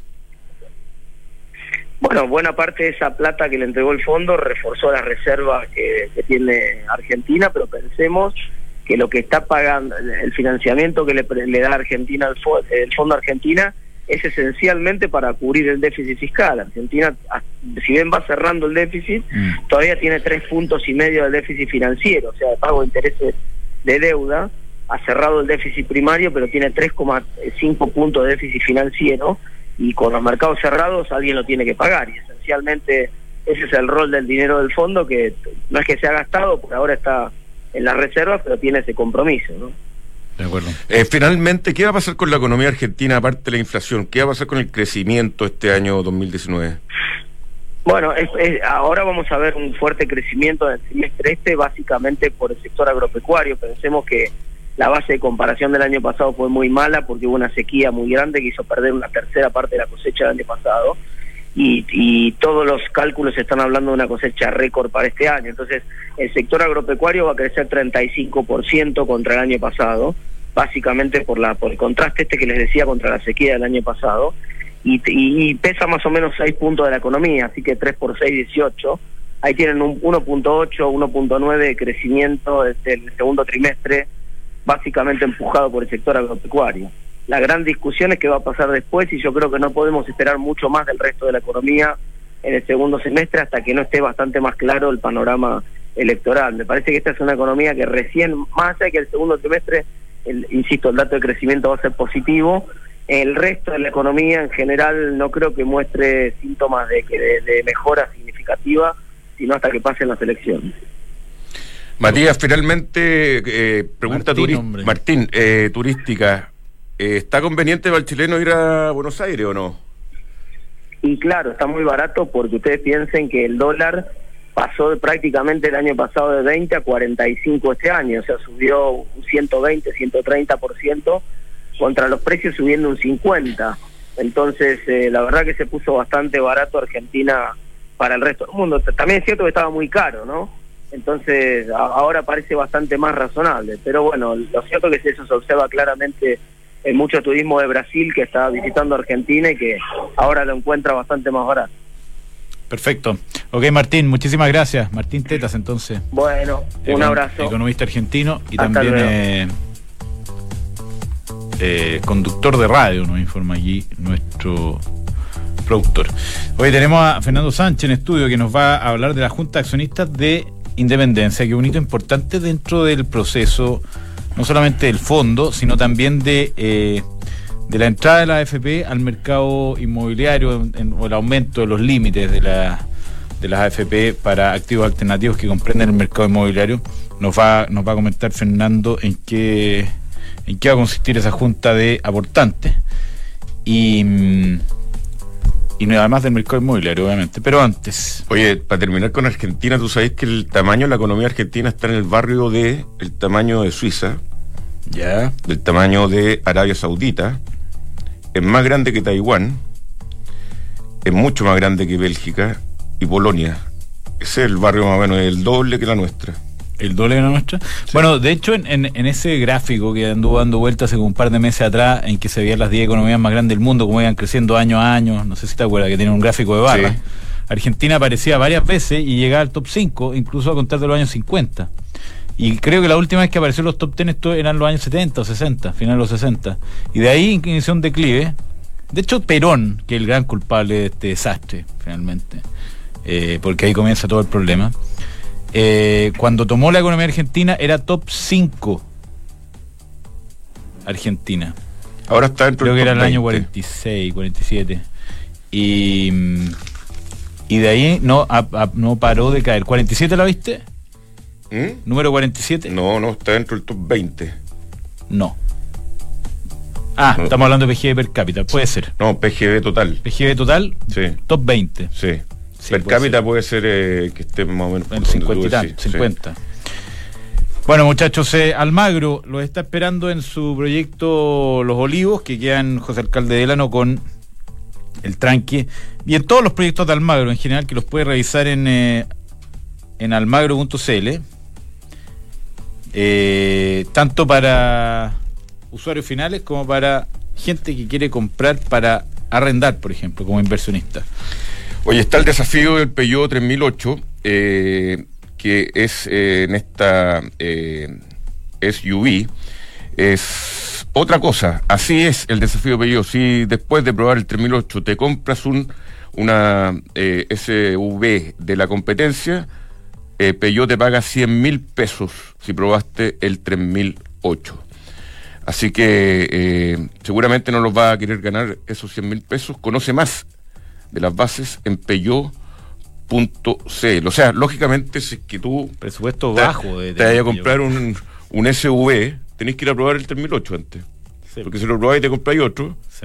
Bueno, buena parte de esa plata que le entregó el fondo reforzó las reservas que, que tiene Argentina, pero pensemos que lo que está pagando, el financiamiento que le, le da Argentina al fo, el Fondo Argentina, es esencialmente para cubrir el déficit fiscal. Argentina, si bien va cerrando el déficit, mm. todavía tiene tres puntos y medio del déficit financiero, o sea, de pago de intereses de deuda, ha cerrado el déficit primario, pero tiene tres coma cinco puntos de déficit financiero, y con los mercados cerrados alguien lo tiene que pagar, y esencialmente ese es el rol del dinero del fondo, que no es que se ha gastado, por ahora está en las reservas, pero tiene ese compromiso, ¿no? De acuerdo. Eh, finalmente, ¿qué va a pasar con la economía argentina aparte de la inflación? ¿Qué va a pasar con el crecimiento este año dos mil diecinueve? Bueno, es, es, ahora vamos a ver un fuerte crecimiento en el trimestre este, básicamente por el sector agropecuario. Pensemos que la base de comparación del año pasado fue muy mala porque hubo una sequía muy grande que hizo perder una tercera parte de la cosecha del año pasado, y, y todos los cálculos están hablando de una cosecha récord para este año. Entonces, el sector agropecuario va a crecer treinta y cinco por ciento contra el año pasado, básicamente por la por el contraste este que les decía contra la sequía del año pasado, y, y, y pesa más o menos seis puntos de la economía, así que tres por seis, dieciocho. Ahí tienen un uno punto ocho, uno punto nueve de crecimiento desde el segundo trimestre, básicamente empujado por el sector agropecuario. La gran discusión es qué va a pasar después, y yo creo que no podemos esperar mucho más del resto de la economía en el segundo semestre hasta que no esté bastante más claro el panorama electoral. Me parece que esta es una economía que recién, más allá de que el segundo trimestre, el, insisto, el dato de crecimiento va a ser positivo, el resto de la economía en general no creo que muestre síntomas de, de, de mejora significativa, sino hasta que pasen las elecciones. Matías, finalmente, eh, pregunta Martín, turi- Martín eh, turística, eh, ¿está conveniente para el chileno ir a Buenos Aires o no? Y claro, está muy barato porque ustedes piensen que el dólar pasó de prácticamente el año pasado de veinte a cuarenta y cinco este año, o sea, subió un ciento veinte, ciento treinta por ciento contra los precios subiendo un cincuenta. Entonces, eh, la verdad que se puso bastante barato Argentina para el resto del mundo. También es cierto que estaba muy caro, ¿no? Entonces, a- ahora parece bastante más razonable. Pero bueno, lo cierto es que eso se observa claramente en mucho turismo de Brasil que está visitando Argentina y que ahora lo encuentra bastante más barato. Perfecto. Ok, Martín, muchísimas gracias. Martín Tetas, entonces. Bueno, un Econ- abrazo. Economista argentino y Hasta también luego. eh, eh, conductor de radio, nos informa allí nuestro productor. Hoy tenemos a Fernando Sánchez en estudio que nos va a hablar de la Junta de Accionistas de Independencia, que es un hito importante dentro del proceso, no solamente del fondo, sino también de eh, de la entrada de la A F P al mercado inmobiliario, en, en, o el aumento de los límites de la de las A F P para activos alternativos que comprenden el mercado inmobiliario. Nos va nos va a comentar Fernando en qué en qué va a consistir esa junta de aportantes y y además del mercado inmobiliario, obviamente. Pero antes, Oye, para terminar con Argentina, tú sabes que el tamaño de la economía argentina está en el barrio de el tamaño de Suiza, ya, del tamaño de Arabia Saudita, es más grande que Taiwán, es mucho más grande que Bélgica y Polonia. Ese es el barrio más o menos, el doble que la nuestra. el doble de la nuestra. Sí. Bueno, de hecho, en, en, en ese gráfico que anduvo dando vueltas hace un par de meses atrás, en que se veían las diez economías más grandes del mundo, como iban creciendo año a año, no sé si te acuerdas, que tiene un gráfico de barras. Sí. Argentina aparecía varias veces y llegaba al top cinco, incluso a contar de los años cincuenta. Y creo que la última vez que apareció en los top ten esto eran los años setenta o sesenta, final de los sesenta. Y de ahí inició un declive. De hecho, Perón, que es el gran culpable de este desastre, finalmente, eh, porque ahí comienza todo el problema. Eh, cuando tomó la economía argentina era top cinco Argentina. Ahora está dentro Creo del que era top el año veinte. cuarenta y seis, cuarenta y siete. Y, y de ahí no, a, a, no paró de caer. ¿cuarenta y siete la viste? ¿Mm? ¿Número cuarenta y siete? No, no, está dentro del top veinte. No. Ah, No. estamos hablando de P G B per cápita, puede ser. No, P G B total. P G B total, Sí, top veinte. sí. Sí, per puede cápita ser. puede ser eh, que esté más o menos... En por donde cincuenta y tú tanto, decís, sí. cincuenta. Bueno, muchachos, eh, Almagro los está esperando en su proyecto Los Olivos, que queda en José Alcalde Delano con el tranque, y en todos los proyectos de Almagro en general, que los puede revisar en, eh, en almagro punto c l, eh, tanto para usuarios finales como para gente que quiere comprar para arrendar, por ejemplo, como inversionista. Oye, está el desafío del Peugeot tres mil ocho, eh, que es eh, en esta eh, S U V, es otra cosa. Así es el desafío Peugeot. Si después de probar el tres mil ocho te compras un una eh, S U V de la competencia, eh, Peugeot te paga cien mil pesos si probaste el tres mil ocho. Así que eh, seguramente no los va a querer ganar esos cien mil pesos. Conoce más de las bases en Peugeot punto c l. O sea, lógicamente, si es que tú Presupuesto te, bajo de, te vayas a comprar un, un S U V, tenés que ir a probar el tres mil ocho antes. Sí. Porque si lo probáis y te compráis otro, Sí.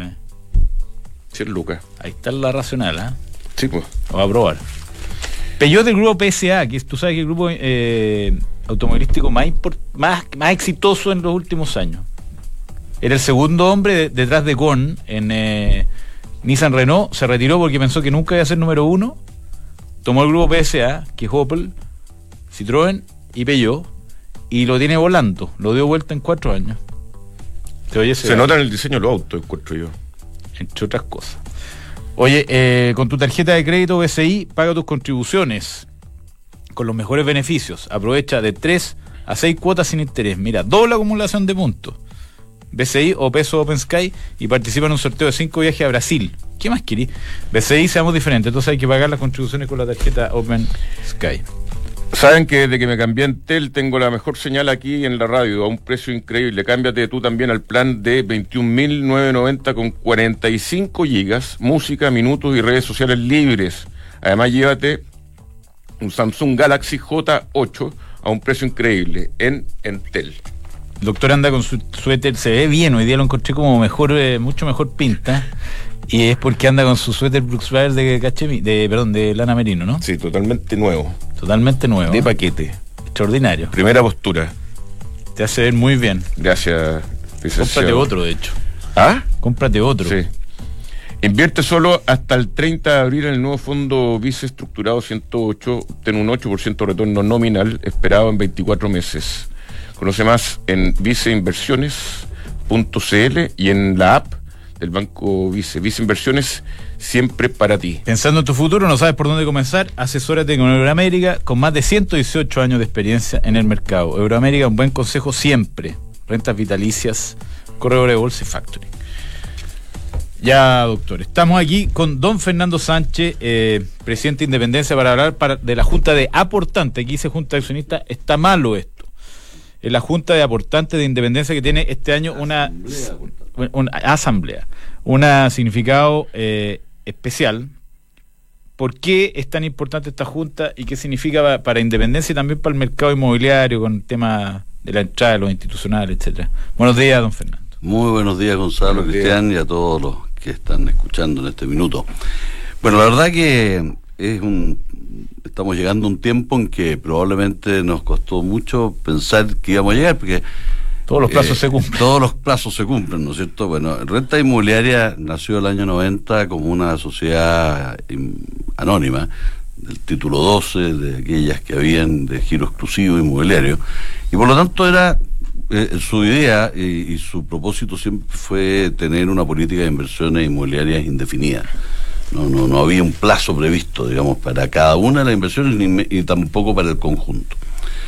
cien lucas. Ahí está la racional, ¿ah? ¿eh? Sí, pues. Lo va a probar. Peugeot del grupo P S A, que es, tú sabes que es el grupo eh, automovilístico más, import, más, más exitoso en los últimos años. Era el segundo hombre de, detrás de Ghosn en eh, Nissan Renault. Se retiró porque pensó que nunca iba a ser número uno. Tomó el grupo P S A, que es Opel, Citroën y Peugeot, y lo tiene volando. Lo dio vuelta en cuatro años. ¿Te oyes? Se nota en el diseño de los autos, encuentro yo. Entre otras cosas. Oye, eh, con tu tarjeta de crédito B C I, paga tus contribuciones con los mejores beneficios. Aprovecha de tres a seis cuotas sin interés. Mira, doble acumulación de puntos. B C I o Peso Open Sky, y participa en un sorteo de cinco viajes a Brasil. ¿Qué más querís? B C I, seamos diferentes, entonces hay que pagar las contribuciones con la tarjeta Open Sky. Saben que desde que me cambié a Entel tengo la mejor señal aquí en la radio a un precio increíble. Cámbiate tú también al plan de veintiún mil novecientos noventa con cuarenta y cinco gigas, música, minutos y redes sociales libres. Además, llévate un Samsung Galaxy J ocho a un precio increíble en Entel. El doctor anda con su suéter, se ve bien, hoy día lo encontré como mejor, eh, mucho mejor pinta, y es porque anda con su suéter Brooks Brothers de cachemir, de, perdón, de lana merino, ¿no? Sí, totalmente nuevo. Totalmente nuevo. De ¿eh? paquete. Extraordinario. Primera postura. Te hace ver muy bien. Gracias, licenciado. Cómprate otro, de hecho. ¿Ah? Cómprate otro. Sí. Invierte solo hasta el treinta de abril en el nuevo fondo Vice Estructurado ciento ocho, obtén un ocho por ciento de retorno nominal esperado en veinticuatro meses. Conoce más en viceinversiones punto c l y en la app del Banco Vice. Vice Inversiones, siempre para ti. Pensando en tu futuro, no sabes por dónde comenzar, asesórate con Euroamérica, con más de ciento dieciocho años de experiencia en el mercado. Euroamérica, un buen consejo siempre. Rentas vitalicias, corredor de bolsa y factoring. Ya, doctor, estamos aquí con don Fernando Sánchez, eh, presidente de Independencia, para hablar para, de la Junta de Aportantes. Aquí dice Junta de Accionistas, está malo esto. Es la Junta de Aportantes de Independencia que tiene este año una asamblea, una asamblea, un significado eh, especial. ¿Por qué es tan importante esta Junta y qué significa para, para Independencia y también para el mercado inmobiliario con el tema de la entrada de los institucionales, etcétera? Buenos días, don Fernando. Muy buenos días, Gonzalo, Buenos Cristian, días. y a todos los que están escuchando en este minuto. Bueno, la verdad que es un estamos llegando a un tiempo en que probablemente nos costó mucho pensar que íbamos a llegar, porque todos los plazos eh, se cumplen. Todos los plazos se cumplen, ¿no es cierto? Bueno, Renta Inmobiliaria nació el año noventa como una sociedad im, anónima, del título doce, de aquellas que habían de giro exclusivo inmobiliario, y por lo tanto era eh, su idea y, y su propósito siempre fue tener una política de inversiones inmobiliarias indefinida. No, no, no había un plazo previsto, digamos, para cada una de las inversiones ni, ni tampoco para el conjunto.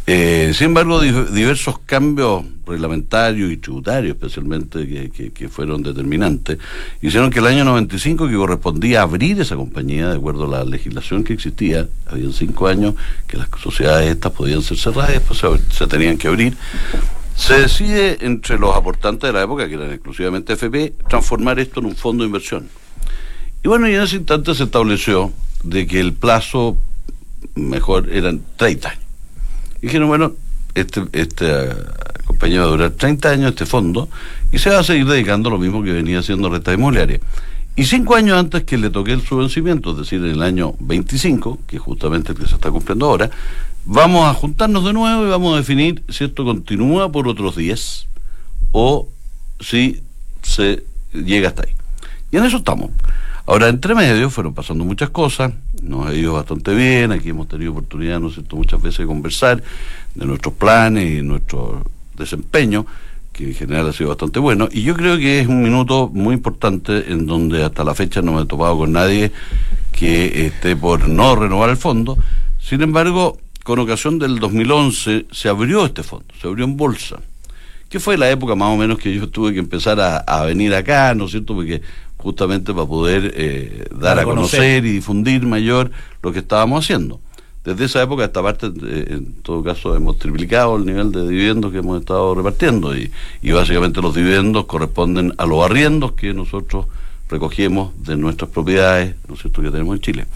Eh, sin embargo, di- diversos cambios reglamentarios y tributarios, especialmente, que, que, que fueron determinantes, hicieron que el año noventa y cinco, que correspondía abrir esa compañía, de acuerdo a la legislación que existía, habían cinco años que las sociedades estas podían ser cerradas y después se, se tenían que abrir, se decide entre los aportantes de la época, que eran exclusivamente F P, transformar esto en un fondo de inversión. Y bueno, y en ese instante se estableció de que el plazo mejor eran treinta años. Y dijeron, bueno, este, esta compañía va a durar treinta años, este fondo, y se va a seguir dedicando a lo mismo que venía haciendo Renta Inmobiliaria. Y cinco años antes que le toque su vencimiento, es decir, en el año veinticinco, que es justamente el que se está cumpliendo ahora, vamos a juntarnos de nuevo y vamos a definir si esto continúa por otros diez o si se llega hasta ahí. Y en eso estamos. Ahora, entre medio fueron pasando muchas cosas, nos ha ido bastante bien, aquí hemos tenido oportunidad, ¿no es cierto?, muchas veces de conversar de nuestros planes y nuestro desempeño, que en general ha sido bastante bueno, y yo creo que es un minuto muy importante en donde hasta la fecha no me he topado con nadie que esté por no renovar el fondo. Sin embargo, con ocasión del dos mil once se abrió este fondo, se abrió en bolsa, que fue la época más o menos que yo tuve que empezar a, a venir acá, ¿no es cierto?, porque justamente para poder eh, dar a conocer. conocer y difundir mayor lo que estábamos haciendo. Desde esa época a esta parte, eh, en todo caso, hemos triplicado el nivel de dividendos que hemos estado repartiendo, y, y básicamente los dividendos corresponden a los arriendos que nosotros recogemos de nuestras propiedades, ¿no es cierto?, que tenemos en Chile.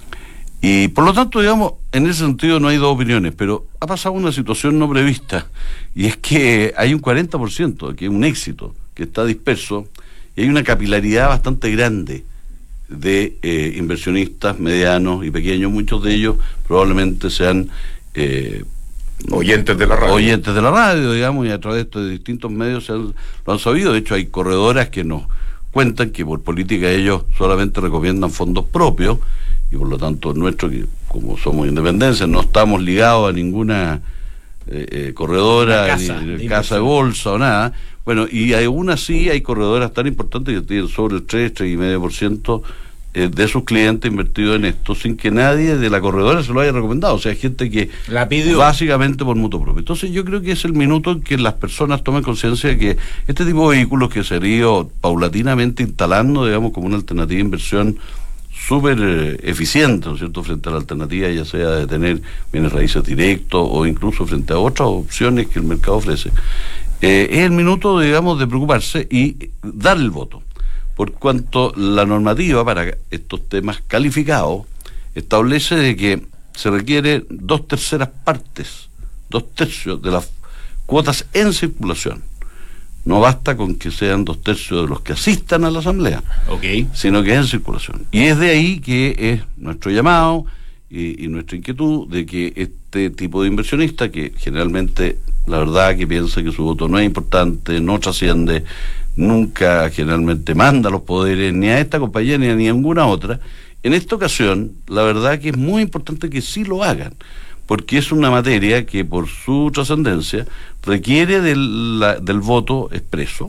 Y por lo tanto, digamos, en ese sentido no hay dos opiniones, pero ha pasado una situación no prevista, y es que hay un cuarenta por ciento, que es un éxito, que está disperso, y hay una capilaridad bastante grande de eh, inversionistas medianos y pequeños, muchos de ellos probablemente sean eh, oyentes de la radio. Oyentes de la radio, digamos, y a través de distintos medios se han, lo han sabido. De hecho, hay corredoras que nos cuentan que por política ellos solamente recomiendan fondos propios, y por lo tanto nuestro, que como somos independencia, no estamos ligados a ninguna eh, eh, corredora, casa, ni de casa de bolsa o nada. Bueno, y aún así hay corredoras tan importantes que tienen sobre el tres, tres coma cinco por ciento eh, de sus clientes invertidos en esto, sin que nadie de la corredora se lo haya recomendado. O sea, hay gente que la pidió básicamente por mutuo propio. Entonces yo creo que es el minuto en que las personas tomen conciencia de que este tipo de vehículos que se han ido paulatinamente instalando, digamos, como una alternativa de inversión súper eh, eficiente, ¿no es cierto?, frente a la alternativa, ya sea de tener bienes raíces directos o incluso frente a otras opciones que el mercado ofrece. Eh, es el minuto, digamos, de preocuparse y dar el voto, por cuanto la normativa para estos temas calificados establece de que se requiere dos terceras partes, dos tercios de las cuotas en circulación. No basta con que sean dos tercios de los que asistan a la asamblea, okay, sino que es en circulación. Y es de ahí que es nuestro llamado y, y nuestra inquietud de que este tipo de inversionista, que generalmente la verdad que piensa que su voto no es importante, no trasciende, nunca generalmente manda los poderes ni a esta compañía ni a ninguna otra, en esta ocasión la verdad que es muy importante que sí lo hagan, porque es una materia que por su trascendencia requiere del, la, del voto expreso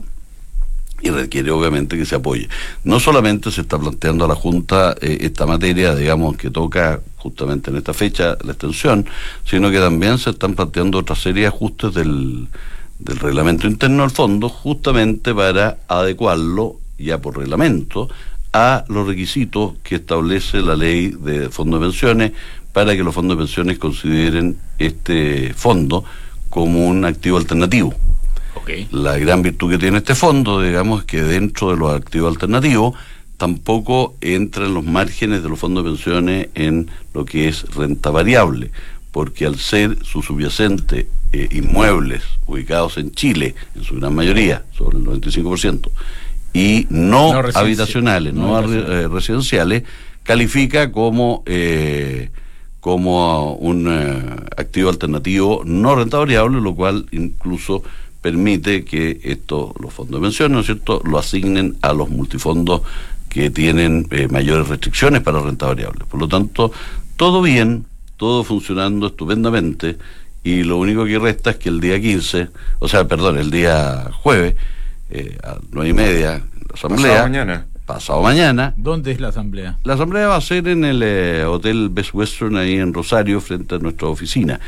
y requiere obviamente que se apoye. No solamente se está planteando a la Junta eh, esta materia, digamos, que toca justamente en esta fecha la extensión, sino que también se están planteando otra serie de ajustes del, del reglamento interno del fondo, justamente para adecuarlo ya por reglamento a los requisitos que establece la ley de fondos de pensiones, para que los fondos de pensiones consideren este fondo como un activo alternativo. Okay. La gran virtud que tiene este fondo, digamos, es que dentro de los activos alternativos tampoco entran los márgenes de los fondos de pensiones en lo que es renta variable, porque al ser su subyacente eh, inmuebles ubicados en Chile, en su gran mayoría, sobre el noventa y cinco por ciento, y no, no residenci- habitacionales, no, no residenciales. Eh, residenciales, califica como eh, como un uh, activo alternativo no renta variable, lo cual incluso permite que esto, los fondos de pensiones, ¿no es cierto?, lo asignen a los multifondos que tienen eh, mayores restricciones para renta variable. Por lo tanto, todo bien, todo funcionando estupendamente, y lo único que resta es que el día quince, o sea, perdón, el día jueves, eh, a nueve y media, la asamblea... Pasado mañana. Pasado mañana. ¿Dónde es la asamblea? La asamblea va a ser en el eh, Hotel Best Western, ahí en Rosario, frente a nuestra oficina.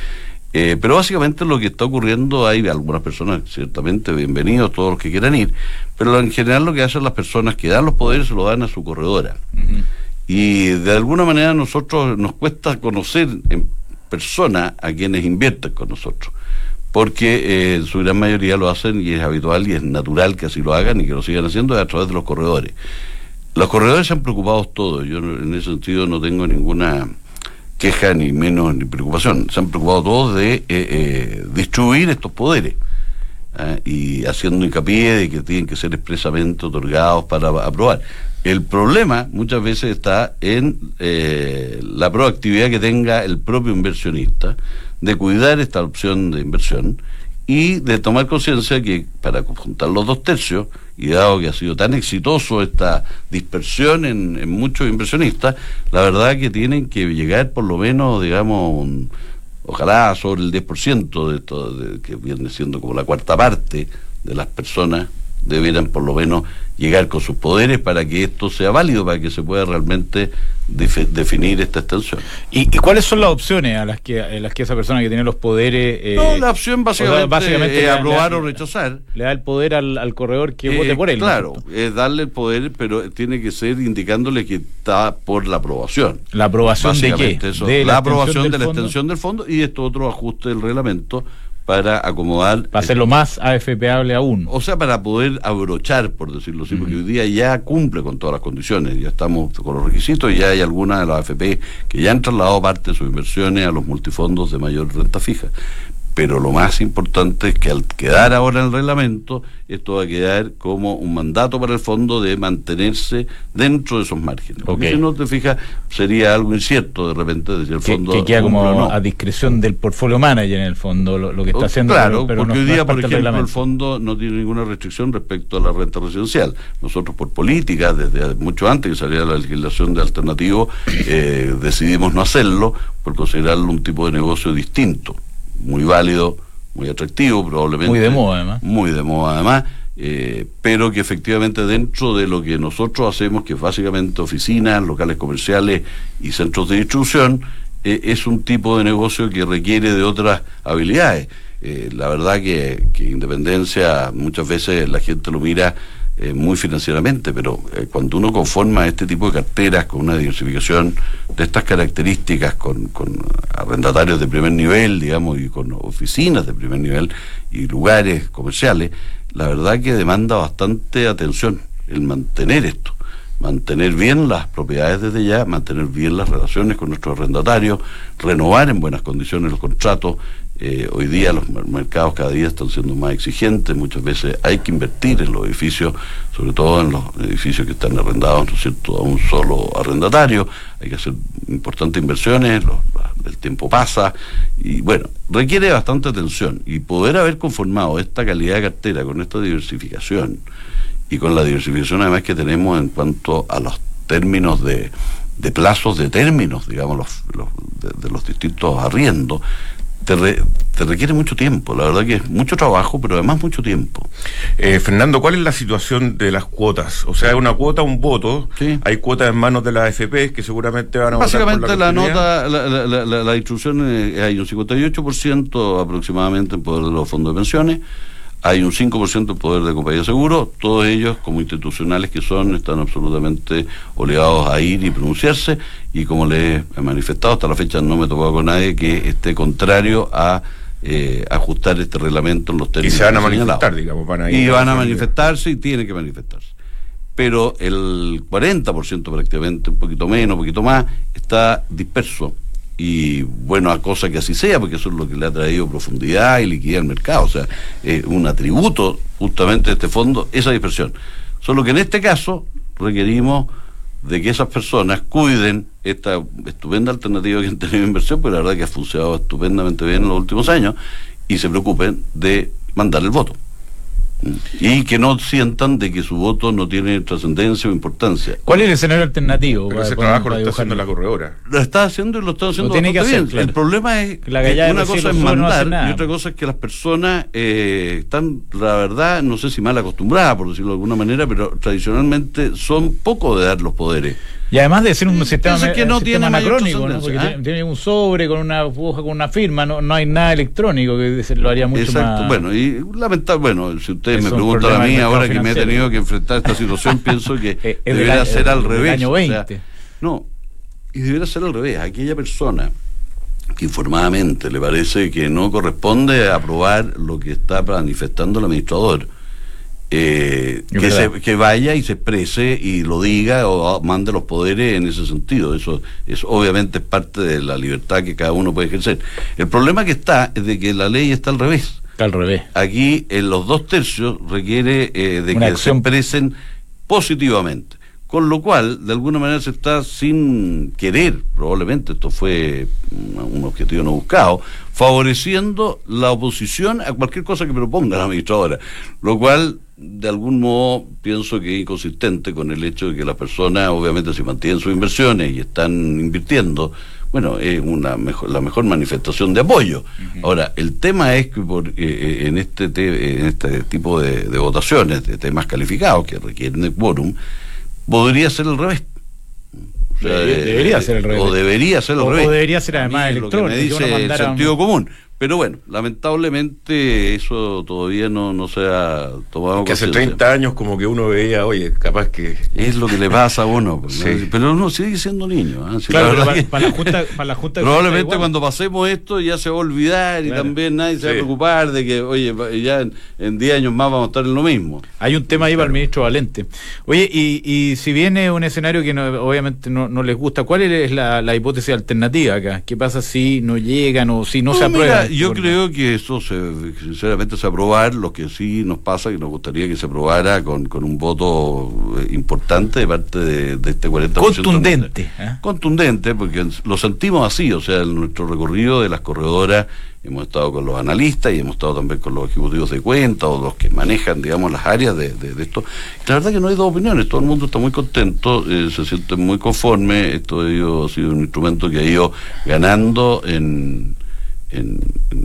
Eh, pero básicamente lo que está ocurriendo, hay algunas personas, ciertamente, bienvenidos todos los que quieran ir, pero en general lo que hacen las personas que dan los poderes se lo dan a su corredora. Uh-huh. Y de alguna manera nosotros nos cuesta conocer en persona a quienes invierten con nosotros, porque eh, en su gran mayoría lo hacen y es habitual y es natural que así lo hagan y que lo sigan haciendo a través de los corredores. Los corredores se han preocupado todos, yo en ese sentido no tengo ninguna queja ni menos ni preocupación, se han preocupado todos de eh, eh, distribuir estos poderes ¿eh? Y haciendo hincapié de que tienen que ser expresamente otorgados para aprobar. El problema muchas veces está en eh, la proactividad que tenga el propio inversionista de cuidar esta opción de inversión y de tomar conciencia que para juntar los dos tercios, y dado que ha sido tan exitoso esta dispersión en, en muchos inversionistas, la verdad que tienen que llegar por lo menos, digamos, un, ojalá sobre el diez por ciento de esto, de, que viene siendo como la cuarta parte de las personas, debieran por lo menos llegar con sus poderes para que esto sea válido, para que se pueda realmente defi- definir esta extensión. ¿Y, ¿Y cuáles son las opciones a las que a las que esa persona que tiene los poderes... Eh, no, la opción básicamente, o sea, básicamente es le, aprobar le, o rechazar. Le da el poder al, al corredor que eh, vote por él. Claro, ¿no? es darle el poder, pero tiene que ser indicándole que está por la aprobación. ¿La aprobación de qué? Eso, de la, la aprobación de la fondo? extensión del fondo y esto otro ajuste del reglamento para acomodar... Para hacerlo más AFPable aún. O sea, para poder abrochar, por decirlo así, uh-huh. porque hoy día ya cumple con todas las condiciones, ya estamos con los requisitos y ya hay algunas de las A F P que ya han trasladado parte de sus inversiones a los multifondos de mayor renta fija. Pero lo más importante es que al quedar ahora en el reglamento, esto va a quedar como un mandato para el fondo de mantenerse dentro de esos márgenes. Porque okay. si no te fijas, sería algo incierto de repente decir el que, fondo... Que queda como no. a discreción del portfolio manager en el fondo, lo, lo que está haciendo. Claro, pero, pero porque no, hoy día, no por ejemplo, el el fondo no tiene ninguna restricción respecto a la renta residencial. Nosotros por política, desde mucho antes que saliera la legislación de alternativo, eh, decidimos no hacerlo por considerarlo un tipo de negocio distinto. Muy válido, muy atractivo, probablemente. Muy de moda, además. Muy de moda, además, eh, pero que efectivamente dentro de lo que nosotros hacemos, que es básicamente oficinas, locales comerciales y centros de distribución, eh, es un tipo de negocio que requiere de otras habilidades. Eh, la verdad que, que Independencia, muchas veces la gente lo mira Eh, muy financieramente, pero eh, cuando uno conforma este tipo de carteras con una diversificación de estas características, con, con arrendatarios de primer nivel, digamos, y con oficinas de primer nivel y lugares comerciales, la verdad que demanda bastante atención el mantener esto, mantener bien las propiedades desde ya, mantener bien las relaciones con nuestros arrendatarios, renovar en buenas condiciones los contratos. Eh, hoy día los mercados cada día están siendo más exigentes, muchas veces hay que invertir en los edificios, sobre todo en los edificios que están arrendados, ¿no es cierto?, a un solo arrendatario, hay que hacer importantes inversiones, los, el tiempo pasa, y bueno, requiere bastante atención, y poder haber conformado esta calidad de cartera con esta diversificación, y con la diversificación además que tenemos en cuanto a los términos de, de plazos de términos, digamos, los, los, de, de los distintos arriendos, Te, re, te requiere mucho tiempo, la verdad que es mucho trabajo, pero además mucho tiempo. Eh, Fernando, ¿cuál es la situación de las cuotas? O sea, una cuota, un voto, sí. Hay cuotas en manos de la A F P que seguramente van a Básicamente votar por la, la nota, la, la, la, la, la instrucción, eh, hay un cincuenta y ocho por ciento aproximadamente en poder de los fondos de pensiones, hay un cinco por ciento en poder de compañía de seguro, todos ellos, como institucionales que son, están absolutamente obligados a ir y pronunciarse, y como les he manifestado, hasta la fecha no me he tocado con nadie que esté contrario a eh, ajustar este reglamento en los términos. Y se van a manifestar, señalados. digamos, van a ir. Y van a manifestarse y tienen que manifestarse. Pero el cuarenta por ciento prácticamente, un poquito menos, un poquito más, está disperso. Y bueno, a cosa que así sea, porque eso es lo que le ha traído profundidad y liquidez al mercado, o sea, es eh, un atributo justamente de este fondo, esa dispersión. Solo que en este caso requerimos de que esas personas cuiden esta estupenda alternativa que han tenido de inversión, porque la verdad que ha funcionado estupendamente bien en los últimos años, y se preocupen de mandar el voto. Y que no sientan de que su voto no tiene trascendencia o importancia. ¿Cuál es el escenario alternativo? Pero ese trabajo lo está haciendo la corredora. Lo está haciendo y lo está haciendo lo tiene que hacer, bien. Claro. El problema es la que una cosa es mandar no y otra cosa es que las personas eh, están, la verdad, no sé si mal acostumbradas, por decirlo de alguna manera, pero tradicionalmente son poco de dar los poderes. Y además de ser un sistema, que no un tiene sistema anacrónico, ¿no? Porque ¿eh? tiene, tiene un sobre con una hoja, con una firma, no, no hay nada electrónico que lo haría mucho Exacto. más. Bueno, y lamentable, bueno, si ustedes Es me un preguntan a problema mí, del ahora mercado que me he financiero. tenido que enfrentar a esta situación, pienso que Es del debería año- ser al del revés. año o sea, veinte. no, y debería ser al revés. Aquella persona que informadamente le parece que no corresponde aprobar lo que está manifestando el administrador, eh, Es que, se, verdad. que vaya y se exprese y lo diga o mande los poderes en ese sentido. Eso es obviamente parte de la libertad que cada uno puede ejercer. El problema que está es de que la ley está al revés. Está al revés. Aquí en los dos tercios requiere eh, de Una que acción. se expresen positivamente, con lo cual de alguna manera se está, sin querer, probablemente esto fue un, un objetivo no buscado, favoreciendo la oposición a cualquier cosa que proponga la administradora, lo cual de algún modo pienso que es inconsistente con el hecho de que las personas obviamente si mantienen sus inversiones y están invirtiendo, bueno, es una mejor, la mejor manifestación de apoyo. Uh-huh. Ahora, el tema es que por, eh, en, este te, en este tipo de, de votaciones, de temas calificados que requieren de quórum, podría ser al revés. O sea, debería eh, ser al revés. O debería ser al o, revés. O debería ser además electrónico. Lo que me dice el sentido un... común. Pero bueno, lamentablemente eso todavía no, no se ha tomado que hace conciencia. treinta años como que uno veía, oye, capaz que... Es lo que le pasa a uno, pues, sí. ¿no? Pero uno sigue siendo niño. ¿eh? Si claro, la para, que... para la Junta... Para la junta probablemente cuando pasemos esto ya se va a olvidar y claro. también nadie se sí. va a preocupar de que, oye, ya en, en diez años más vamos a estar en lo mismo. Hay un tema ahí claro. para el ministro Valente. Oye, y, y si viene un escenario que no, obviamente no, no les gusta, ¿cuál es la, la hipótesis alternativa acá? ¿Qué pasa si no llegan o si no, no se aprueban? Mira, yo creo que eso se, sinceramente se aprobar, lo que sí nos pasa que nos gustaría que se aprobara con, con un voto importante de parte de, de este cuarenta por ciento. Contundente. ¿eh? Contundente, porque lo sentimos así, o sea, en nuestro recorrido de las corredoras hemos estado con los analistas y hemos estado también con los ejecutivos de cuenta o los que manejan, digamos, las áreas de, de, de esto. La verdad que no hay dos opiniones, todo el mundo está muy contento, eh, se siente muy conforme, esto ha, ido, ha sido un instrumento que ha ido ganando en... en, en,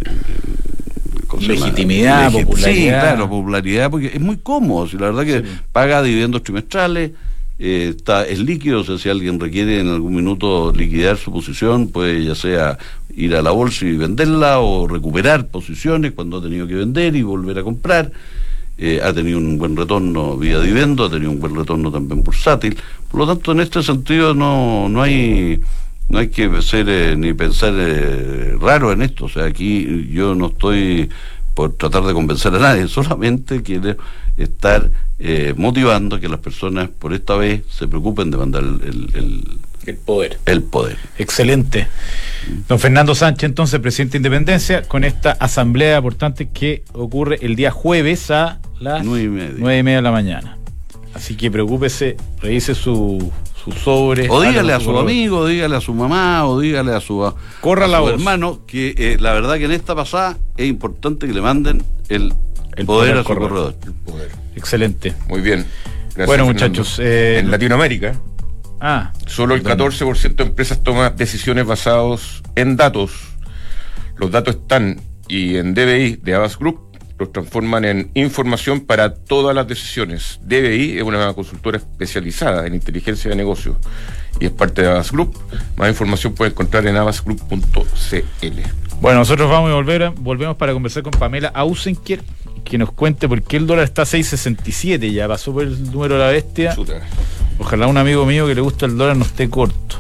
en legitimidad, Legit- popularidad. Sí, claro, popularidad, porque es muy cómodo, si la verdad que sí. paga dividendos trimestrales, eh, está, es líquido, o sea, si alguien requiere en algún minuto liquidar su posición, puede ya sea ir a la bolsa y venderla o recuperar posiciones cuando ha tenido que vender y volver a comprar. Eh, ha tenido un buen retorno vía dividendo, ha tenido un buen retorno también bursátil, por lo tanto en este sentido no, no hay no hay que ser eh, ni pensar eh, raro en esto, o sea, aquí yo no estoy por tratar de convencer a nadie, solamente quiero estar eh, motivando que las personas por esta vez se preocupen de mandar el, el, el, el poder. El poder. Excelente. Don Fernando Sánchez, entonces, presidente de Independencia, con esta asamblea importante que ocurre el día jueves a las nueve y media, nueve y media de la mañana. Así que preocúpese, revise su, su sobre. O dígale a su amigo, dígale a su mamá, o dígale a su, Corra a la su voz. hermano, que eh, la verdad que en esta pasada es importante que le manden el, el poder, poder a su corredor. corredor. El poder. Excelente. Muy bien. Gracias, bueno, Fernando. muchachos. Eh, en Latinoamérica, ah, solo el catorce por ciento de empresas toma decisiones basadas en datos. Los datos están y en D B I de Havas Group los transforman en información para todas las decisiones. D B I es una consultora especializada en inteligencia de negocios y es parte de Havas Group. Más información puede encontrar en havas group punto c l. Bueno, nosotros vamos a volver, volvemos para conversar con Pamela Ausenker, que nos cuente por qué el dólar está a seis sesenta y siete, ya pasó por el número de la bestia. Chuta. Ojalá un amigo mío que le gusta el dólar no esté corto.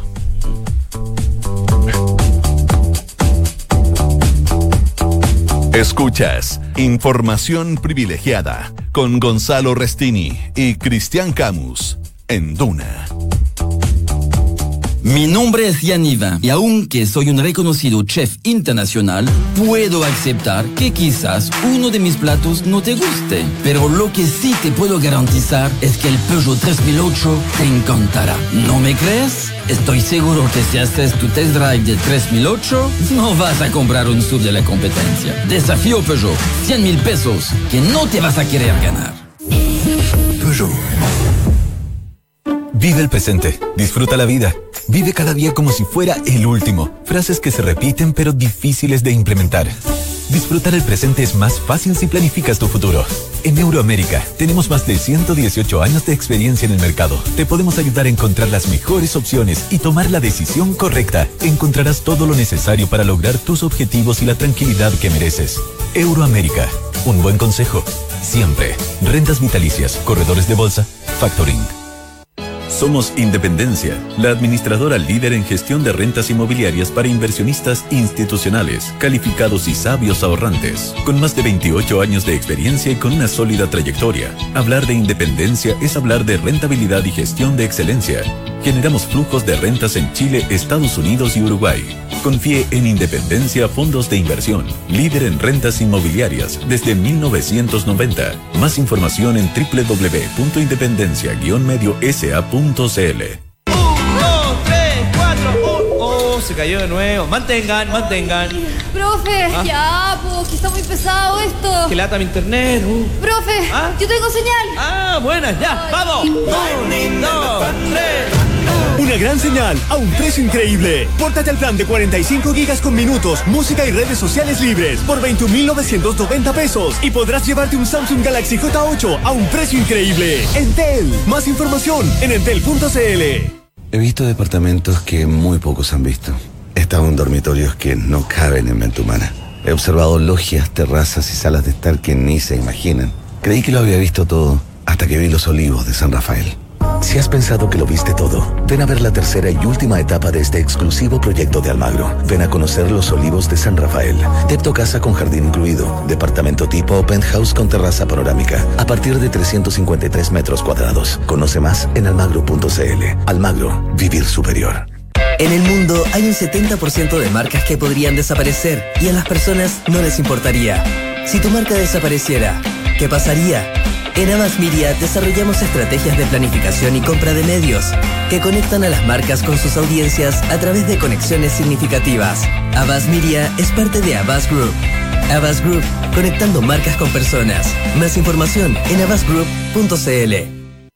Escuchas Información Privilegiada con Gonzalo Restini y Cristian Camus en Duna. Mi nombre es Yaniva y aunque soy un reconocido chef internacional, puedo aceptar que quizás uno de mis platos no te guste. Pero lo que sí te puedo garantizar es que el Peugeot tres mil ocho te encantará. ¿No me crees? Estoy seguro que si haces tu test drive del tres mil ocho, no vas a comprar un sub de la competencia. Desafío Peugeot, cien mil pesos que no te vas a querer ganar. Peugeot. Vive el presente, disfruta la vida. Vive cada día como si fuera el último. Frases que se repiten pero difíciles de implementar. Disfrutar el presente es más fácil si planificas tu futuro. En Euroamérica tenemos más de ciento dieciocho años de experiencia en el mercado. Te podemos ayudar a encontrar las mejores opciones y tomar la decisión correcta. Encontrarás todo lo necesario para lograr tus objetivos y la tranquilidad que mereces. Euroamérica, un buen consejo. Siempre. Rentas vitalicias, corredores de bolsa, factoring. Somos Independencia, la administradora líder en gestión de rentas inmobiliarias para inversionistas institucionales, calificados y sabios ahorrantes, con más de veintiocho años de experiencia y con una sólida trayectoria. Hablar de independencia es hablar de rentabilidad y gestión de excelencia. Generamos flujos de rentas en Chile, Estados Unidos y Uruguay. Confíe en Independencia Fondos de Inversión, líder en rentas inmobiliarias desde mil novecientos noventa. Más información en doble u doble u doble u punto independencia guion medio s a punto c l. Un, dos, tres, cuatro, un. Oh, se cayó de nuevo. Mantengan, mantengan. Profe, ¿Ah? ya, pues, que está muy pesado esto. Que lata mi internet. Uh. Profe, ¿Ah? yo tengo señal. Ah, buenas, ya, Ay. vamos. Un, dos, tres. Una gran señal a un precio increíble. Pórtate al plan de cuarenta y cinco gigas con minutos, música y redes sociales libres por veinte mil novecientos noventa pesos y podrás llevarte un Samsung Galaxy J ocho a un precio increíble. Entel, más información en entel punto c l. He visto departamentos que muy pocos han visto. He estado en dormitorios que no caben en mente humana. He observado logias, terrazas y salas de estar que ni se imaginan. Creí que lo había visto todo hasta que vi los olivos de San Rafael. Si has pensado que lo viste todo, ven a ver la tercera y última etapa de este exclusivo proyecto de Almagro. Ven a conocer los olivos de San Rafael. Tepto casa con jardín incluido. Departamento tipo o penthouse con terraza panorámica. A partir de trescientos cincuenta y tres metros cuadrados. Conoce más en almagro punto c l. Almagro, vivir superior. En el mundo hay un setenta por ciento de marcas que podrían desaparecer y a las personas no les importaría. Si tu marca desapareciera, ¿qué pasaría? En Avas Media desarrollamos estrategias de planificación y compra de medios que conectan a las marcas con sus audiencias a través de conexiones significativas. Avas Media es parte de Avas Group. Avas Group, conectando marcas con personas. Más información en avas group punto c l.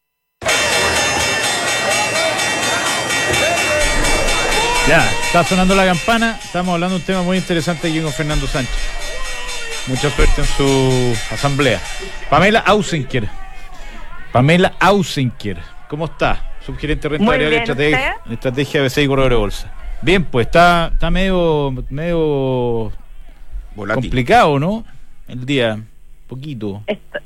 Ya, está sonando la campana. Estamos hablando de un tema muy interesante aquí con Fernando Sánchez. Mucha suerte en su asamblea. Pamela Ausenker. Pamela Ausenker. ¿Cómo está? Subgerente rentable de estrategia, estrategia B C I Corredor de Bolsa. Bien, pues está, está medio, medio volátil, complicado, ¿no? El día, poquito. Está,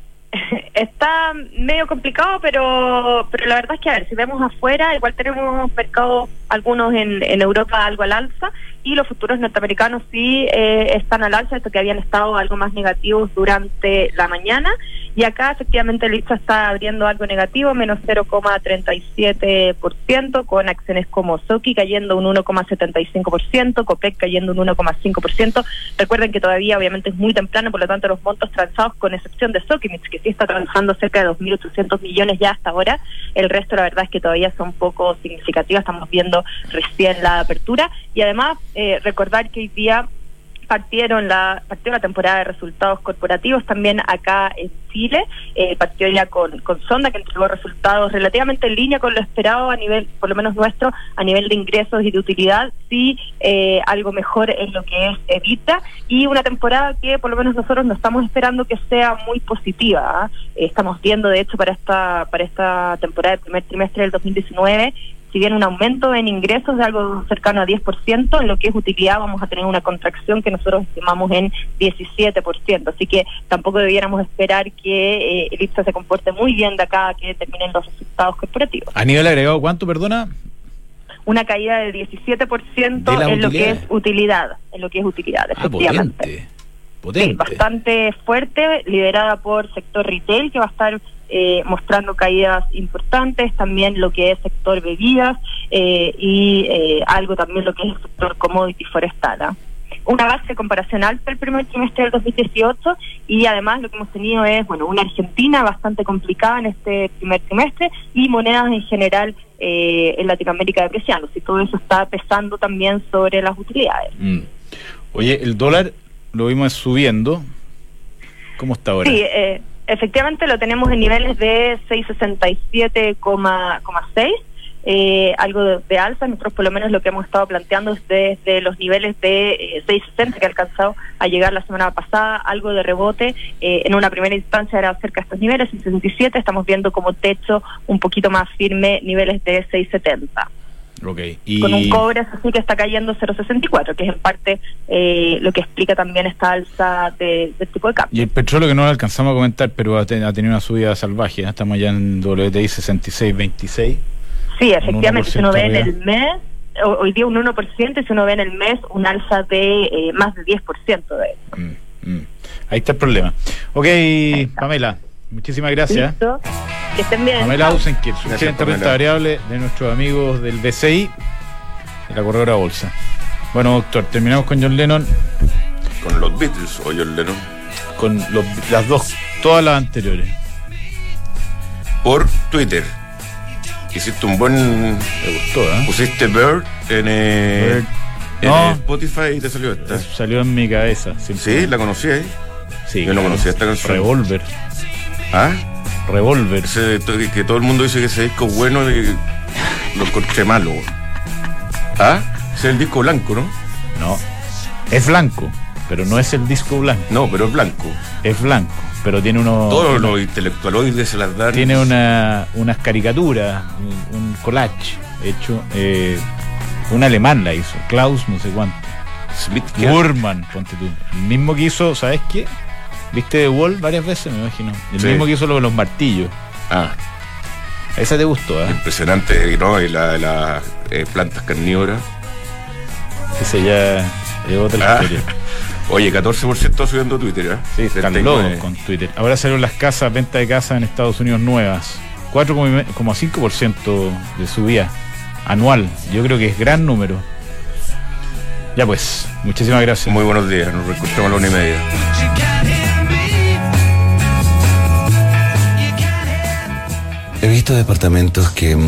está medio complicado, pero pero la verdad es que, a ver, si vemos afuera, igual tenemos mercados, algunos en, en Europa algo al alza, y los futuros norteamericanos sí eh, están al alza, esto que habían estado algo más negativos durante la mañana, y acá efectivamente el I P S A está abriendo algo negativo, menos cero coma treinta y siete por ciento, con acciones como Soki cayendo un uno coma setenta y cinco por ciento, Copec cayendo un uno coma cinco por ciento. Recuerden que todavía obviamente es muy temprano, por lo tanto los montos transados, con excepción de Sokimich, que sí está transando cerca de dos mil ochocientos millones ya hasta ahora, el resto la verdad es que todavía son poco significativas, estamos viendo recién la apertura, y además eh, recordar que hoy día partieron la partió la temporada de resultados corporativos también acá en Chile, eh, partió ya con, con Sonda, que entregó resultados relativamente en línea con lo esperado a nivel, por lo menos nuestro, a nivel de ingresos y de utilidad, sí eh, algo mejor en lo que es EBITDA, y una temporada que por lo menos nosotros no estamos esperando que sea muy positiva, ¿eh? Estamos viendo de hecho para esta para esta temporada del primer trimestre del dos mil diecinueve, si bien un aumento en ingresos de algo cercano a diez por ciento, en lo que es utilidad vamos a tener una contracción que nosotros estimamos en diecisiete por ciento, así que tampoco debiéramos esperar que eh, el I P S A se comporte muy bien de acá a que terminen los resultados corporativos. ¿A nivel agregado cuánto, perdona? Una caída del diecisiete por ciento en utilidad. Lo que es utilidad, en lo que es utilidad, efectivamente. Ah, potente. Potente. Sí, bastante fuerte, liderada por sector retail, que va a estar Eh, mostrando caídas importantes, también lo que es sector bebidas eh, y eh, algo también lo que es el sector commodity forestal, ¿eh? Una base de comparación alta el primer trimestre del dos mil dieciocho, y además lo que hemos tenido es, bueno, una Argentina bastante complicada en este primer trimestre y monedas en general eh, en Latinoamérica depreciándose, y todo eso está pesando también sobre las utilidades. Mm. Oye, el dólar lo vimos subiendo. ¿Cómo está ahora? Sí, eh, efectivamente lo tenemos en niveles de seis sesenta y siete coma seis, eh, algo de, de alza. Nosotros por lo menos lo que hemos estado planteando es desde los niveles de eh, seis sesenta que ha alcanzado a llegar la semana pasada, algo de rebote. Eh, en una primera instancia era cerca de estos niveles, seis sesenta y siete, estamos viendo como techo un poquito más firme niveles de seis setenta. Okay. Y... con un cobre así que está cayendo cero sesenta y cuatro, que es en parte eh, lo que explica también esta alza de, del tipo de cambio. Y el petróleo, que no lo alcanzamos a comentar, pero ha, ten, ha tenido una subida salvaje, ¿eh? Estamos ya en W T I sesenta y seis veintiséis. Sí, efectivamente, si uno ve en arriba. el mes, hoy día un uno por ciento, y si uno ve en el mes un alza de eh, más de diez por ciento de eso. Mm, mm. Ahí está el problema. Ok, Pamela, muchísimas gracias. ¿Listo? Que estén bien. Pamela Ausenkiel, Gracias, gerente de renta Pamela. variable de nuestros amigos del B C I, de la corredora bolsa. Bueno, doctor, terminamos con John Lennon. Con los Beatles o John Lennon. Con los, las dos, todas las anteriores. Por Twitter. Hiciste un buen. Me gustó, ¿eh? Pusiste Bird en, eh, Bird. en No. Spotify y te salió esta. Salió en mi cabeza. siempre. Sí, la conocí ahí. Sí, Yo no claro. conocía esta canción. Revolver. ¿Ah? Revolver. Ese, to- que todo el mundo dice que ese disco es bueno y lo encontré malo. ¿Ah? Ese es el disco blanco, ¿no? No. Es blanco, pero no es el disco blanco. No, pero es blanco. Es blanco, pero tiene unos. Todos los intelectualoides se las dan. Tiene una, unas caricaturas, un, un collage hecho. Eh, un alemán la hizo, Klaus, no sé cuánto. Smith, ¿qué? Burman, ponte tú. El mismo que hizo, ¿sabes qué? ¿Viste The Wall varias veces? Me imagino. El Sí. mismo que hizo lo de los martillos. Ah, Esa te gustó, ¿eh? impresionante, ¿no? Y las la, eh, plantas carnívoras. Ese ya es otra Ah. historia. Oye, catorce por ciento subiendo Twitter, ¿eh? Sí, están treinta y nueve. locos con Twitter. Ahora salieron las casas, venta de casas en Estados Unidos nuevas. cuatro coma cinco por ciento de subida anual. Yo creo que es gran número. Ya pues, muchísimas gracias. Muy buenos días, nos reencontramos a la una y media. He visto departamentos que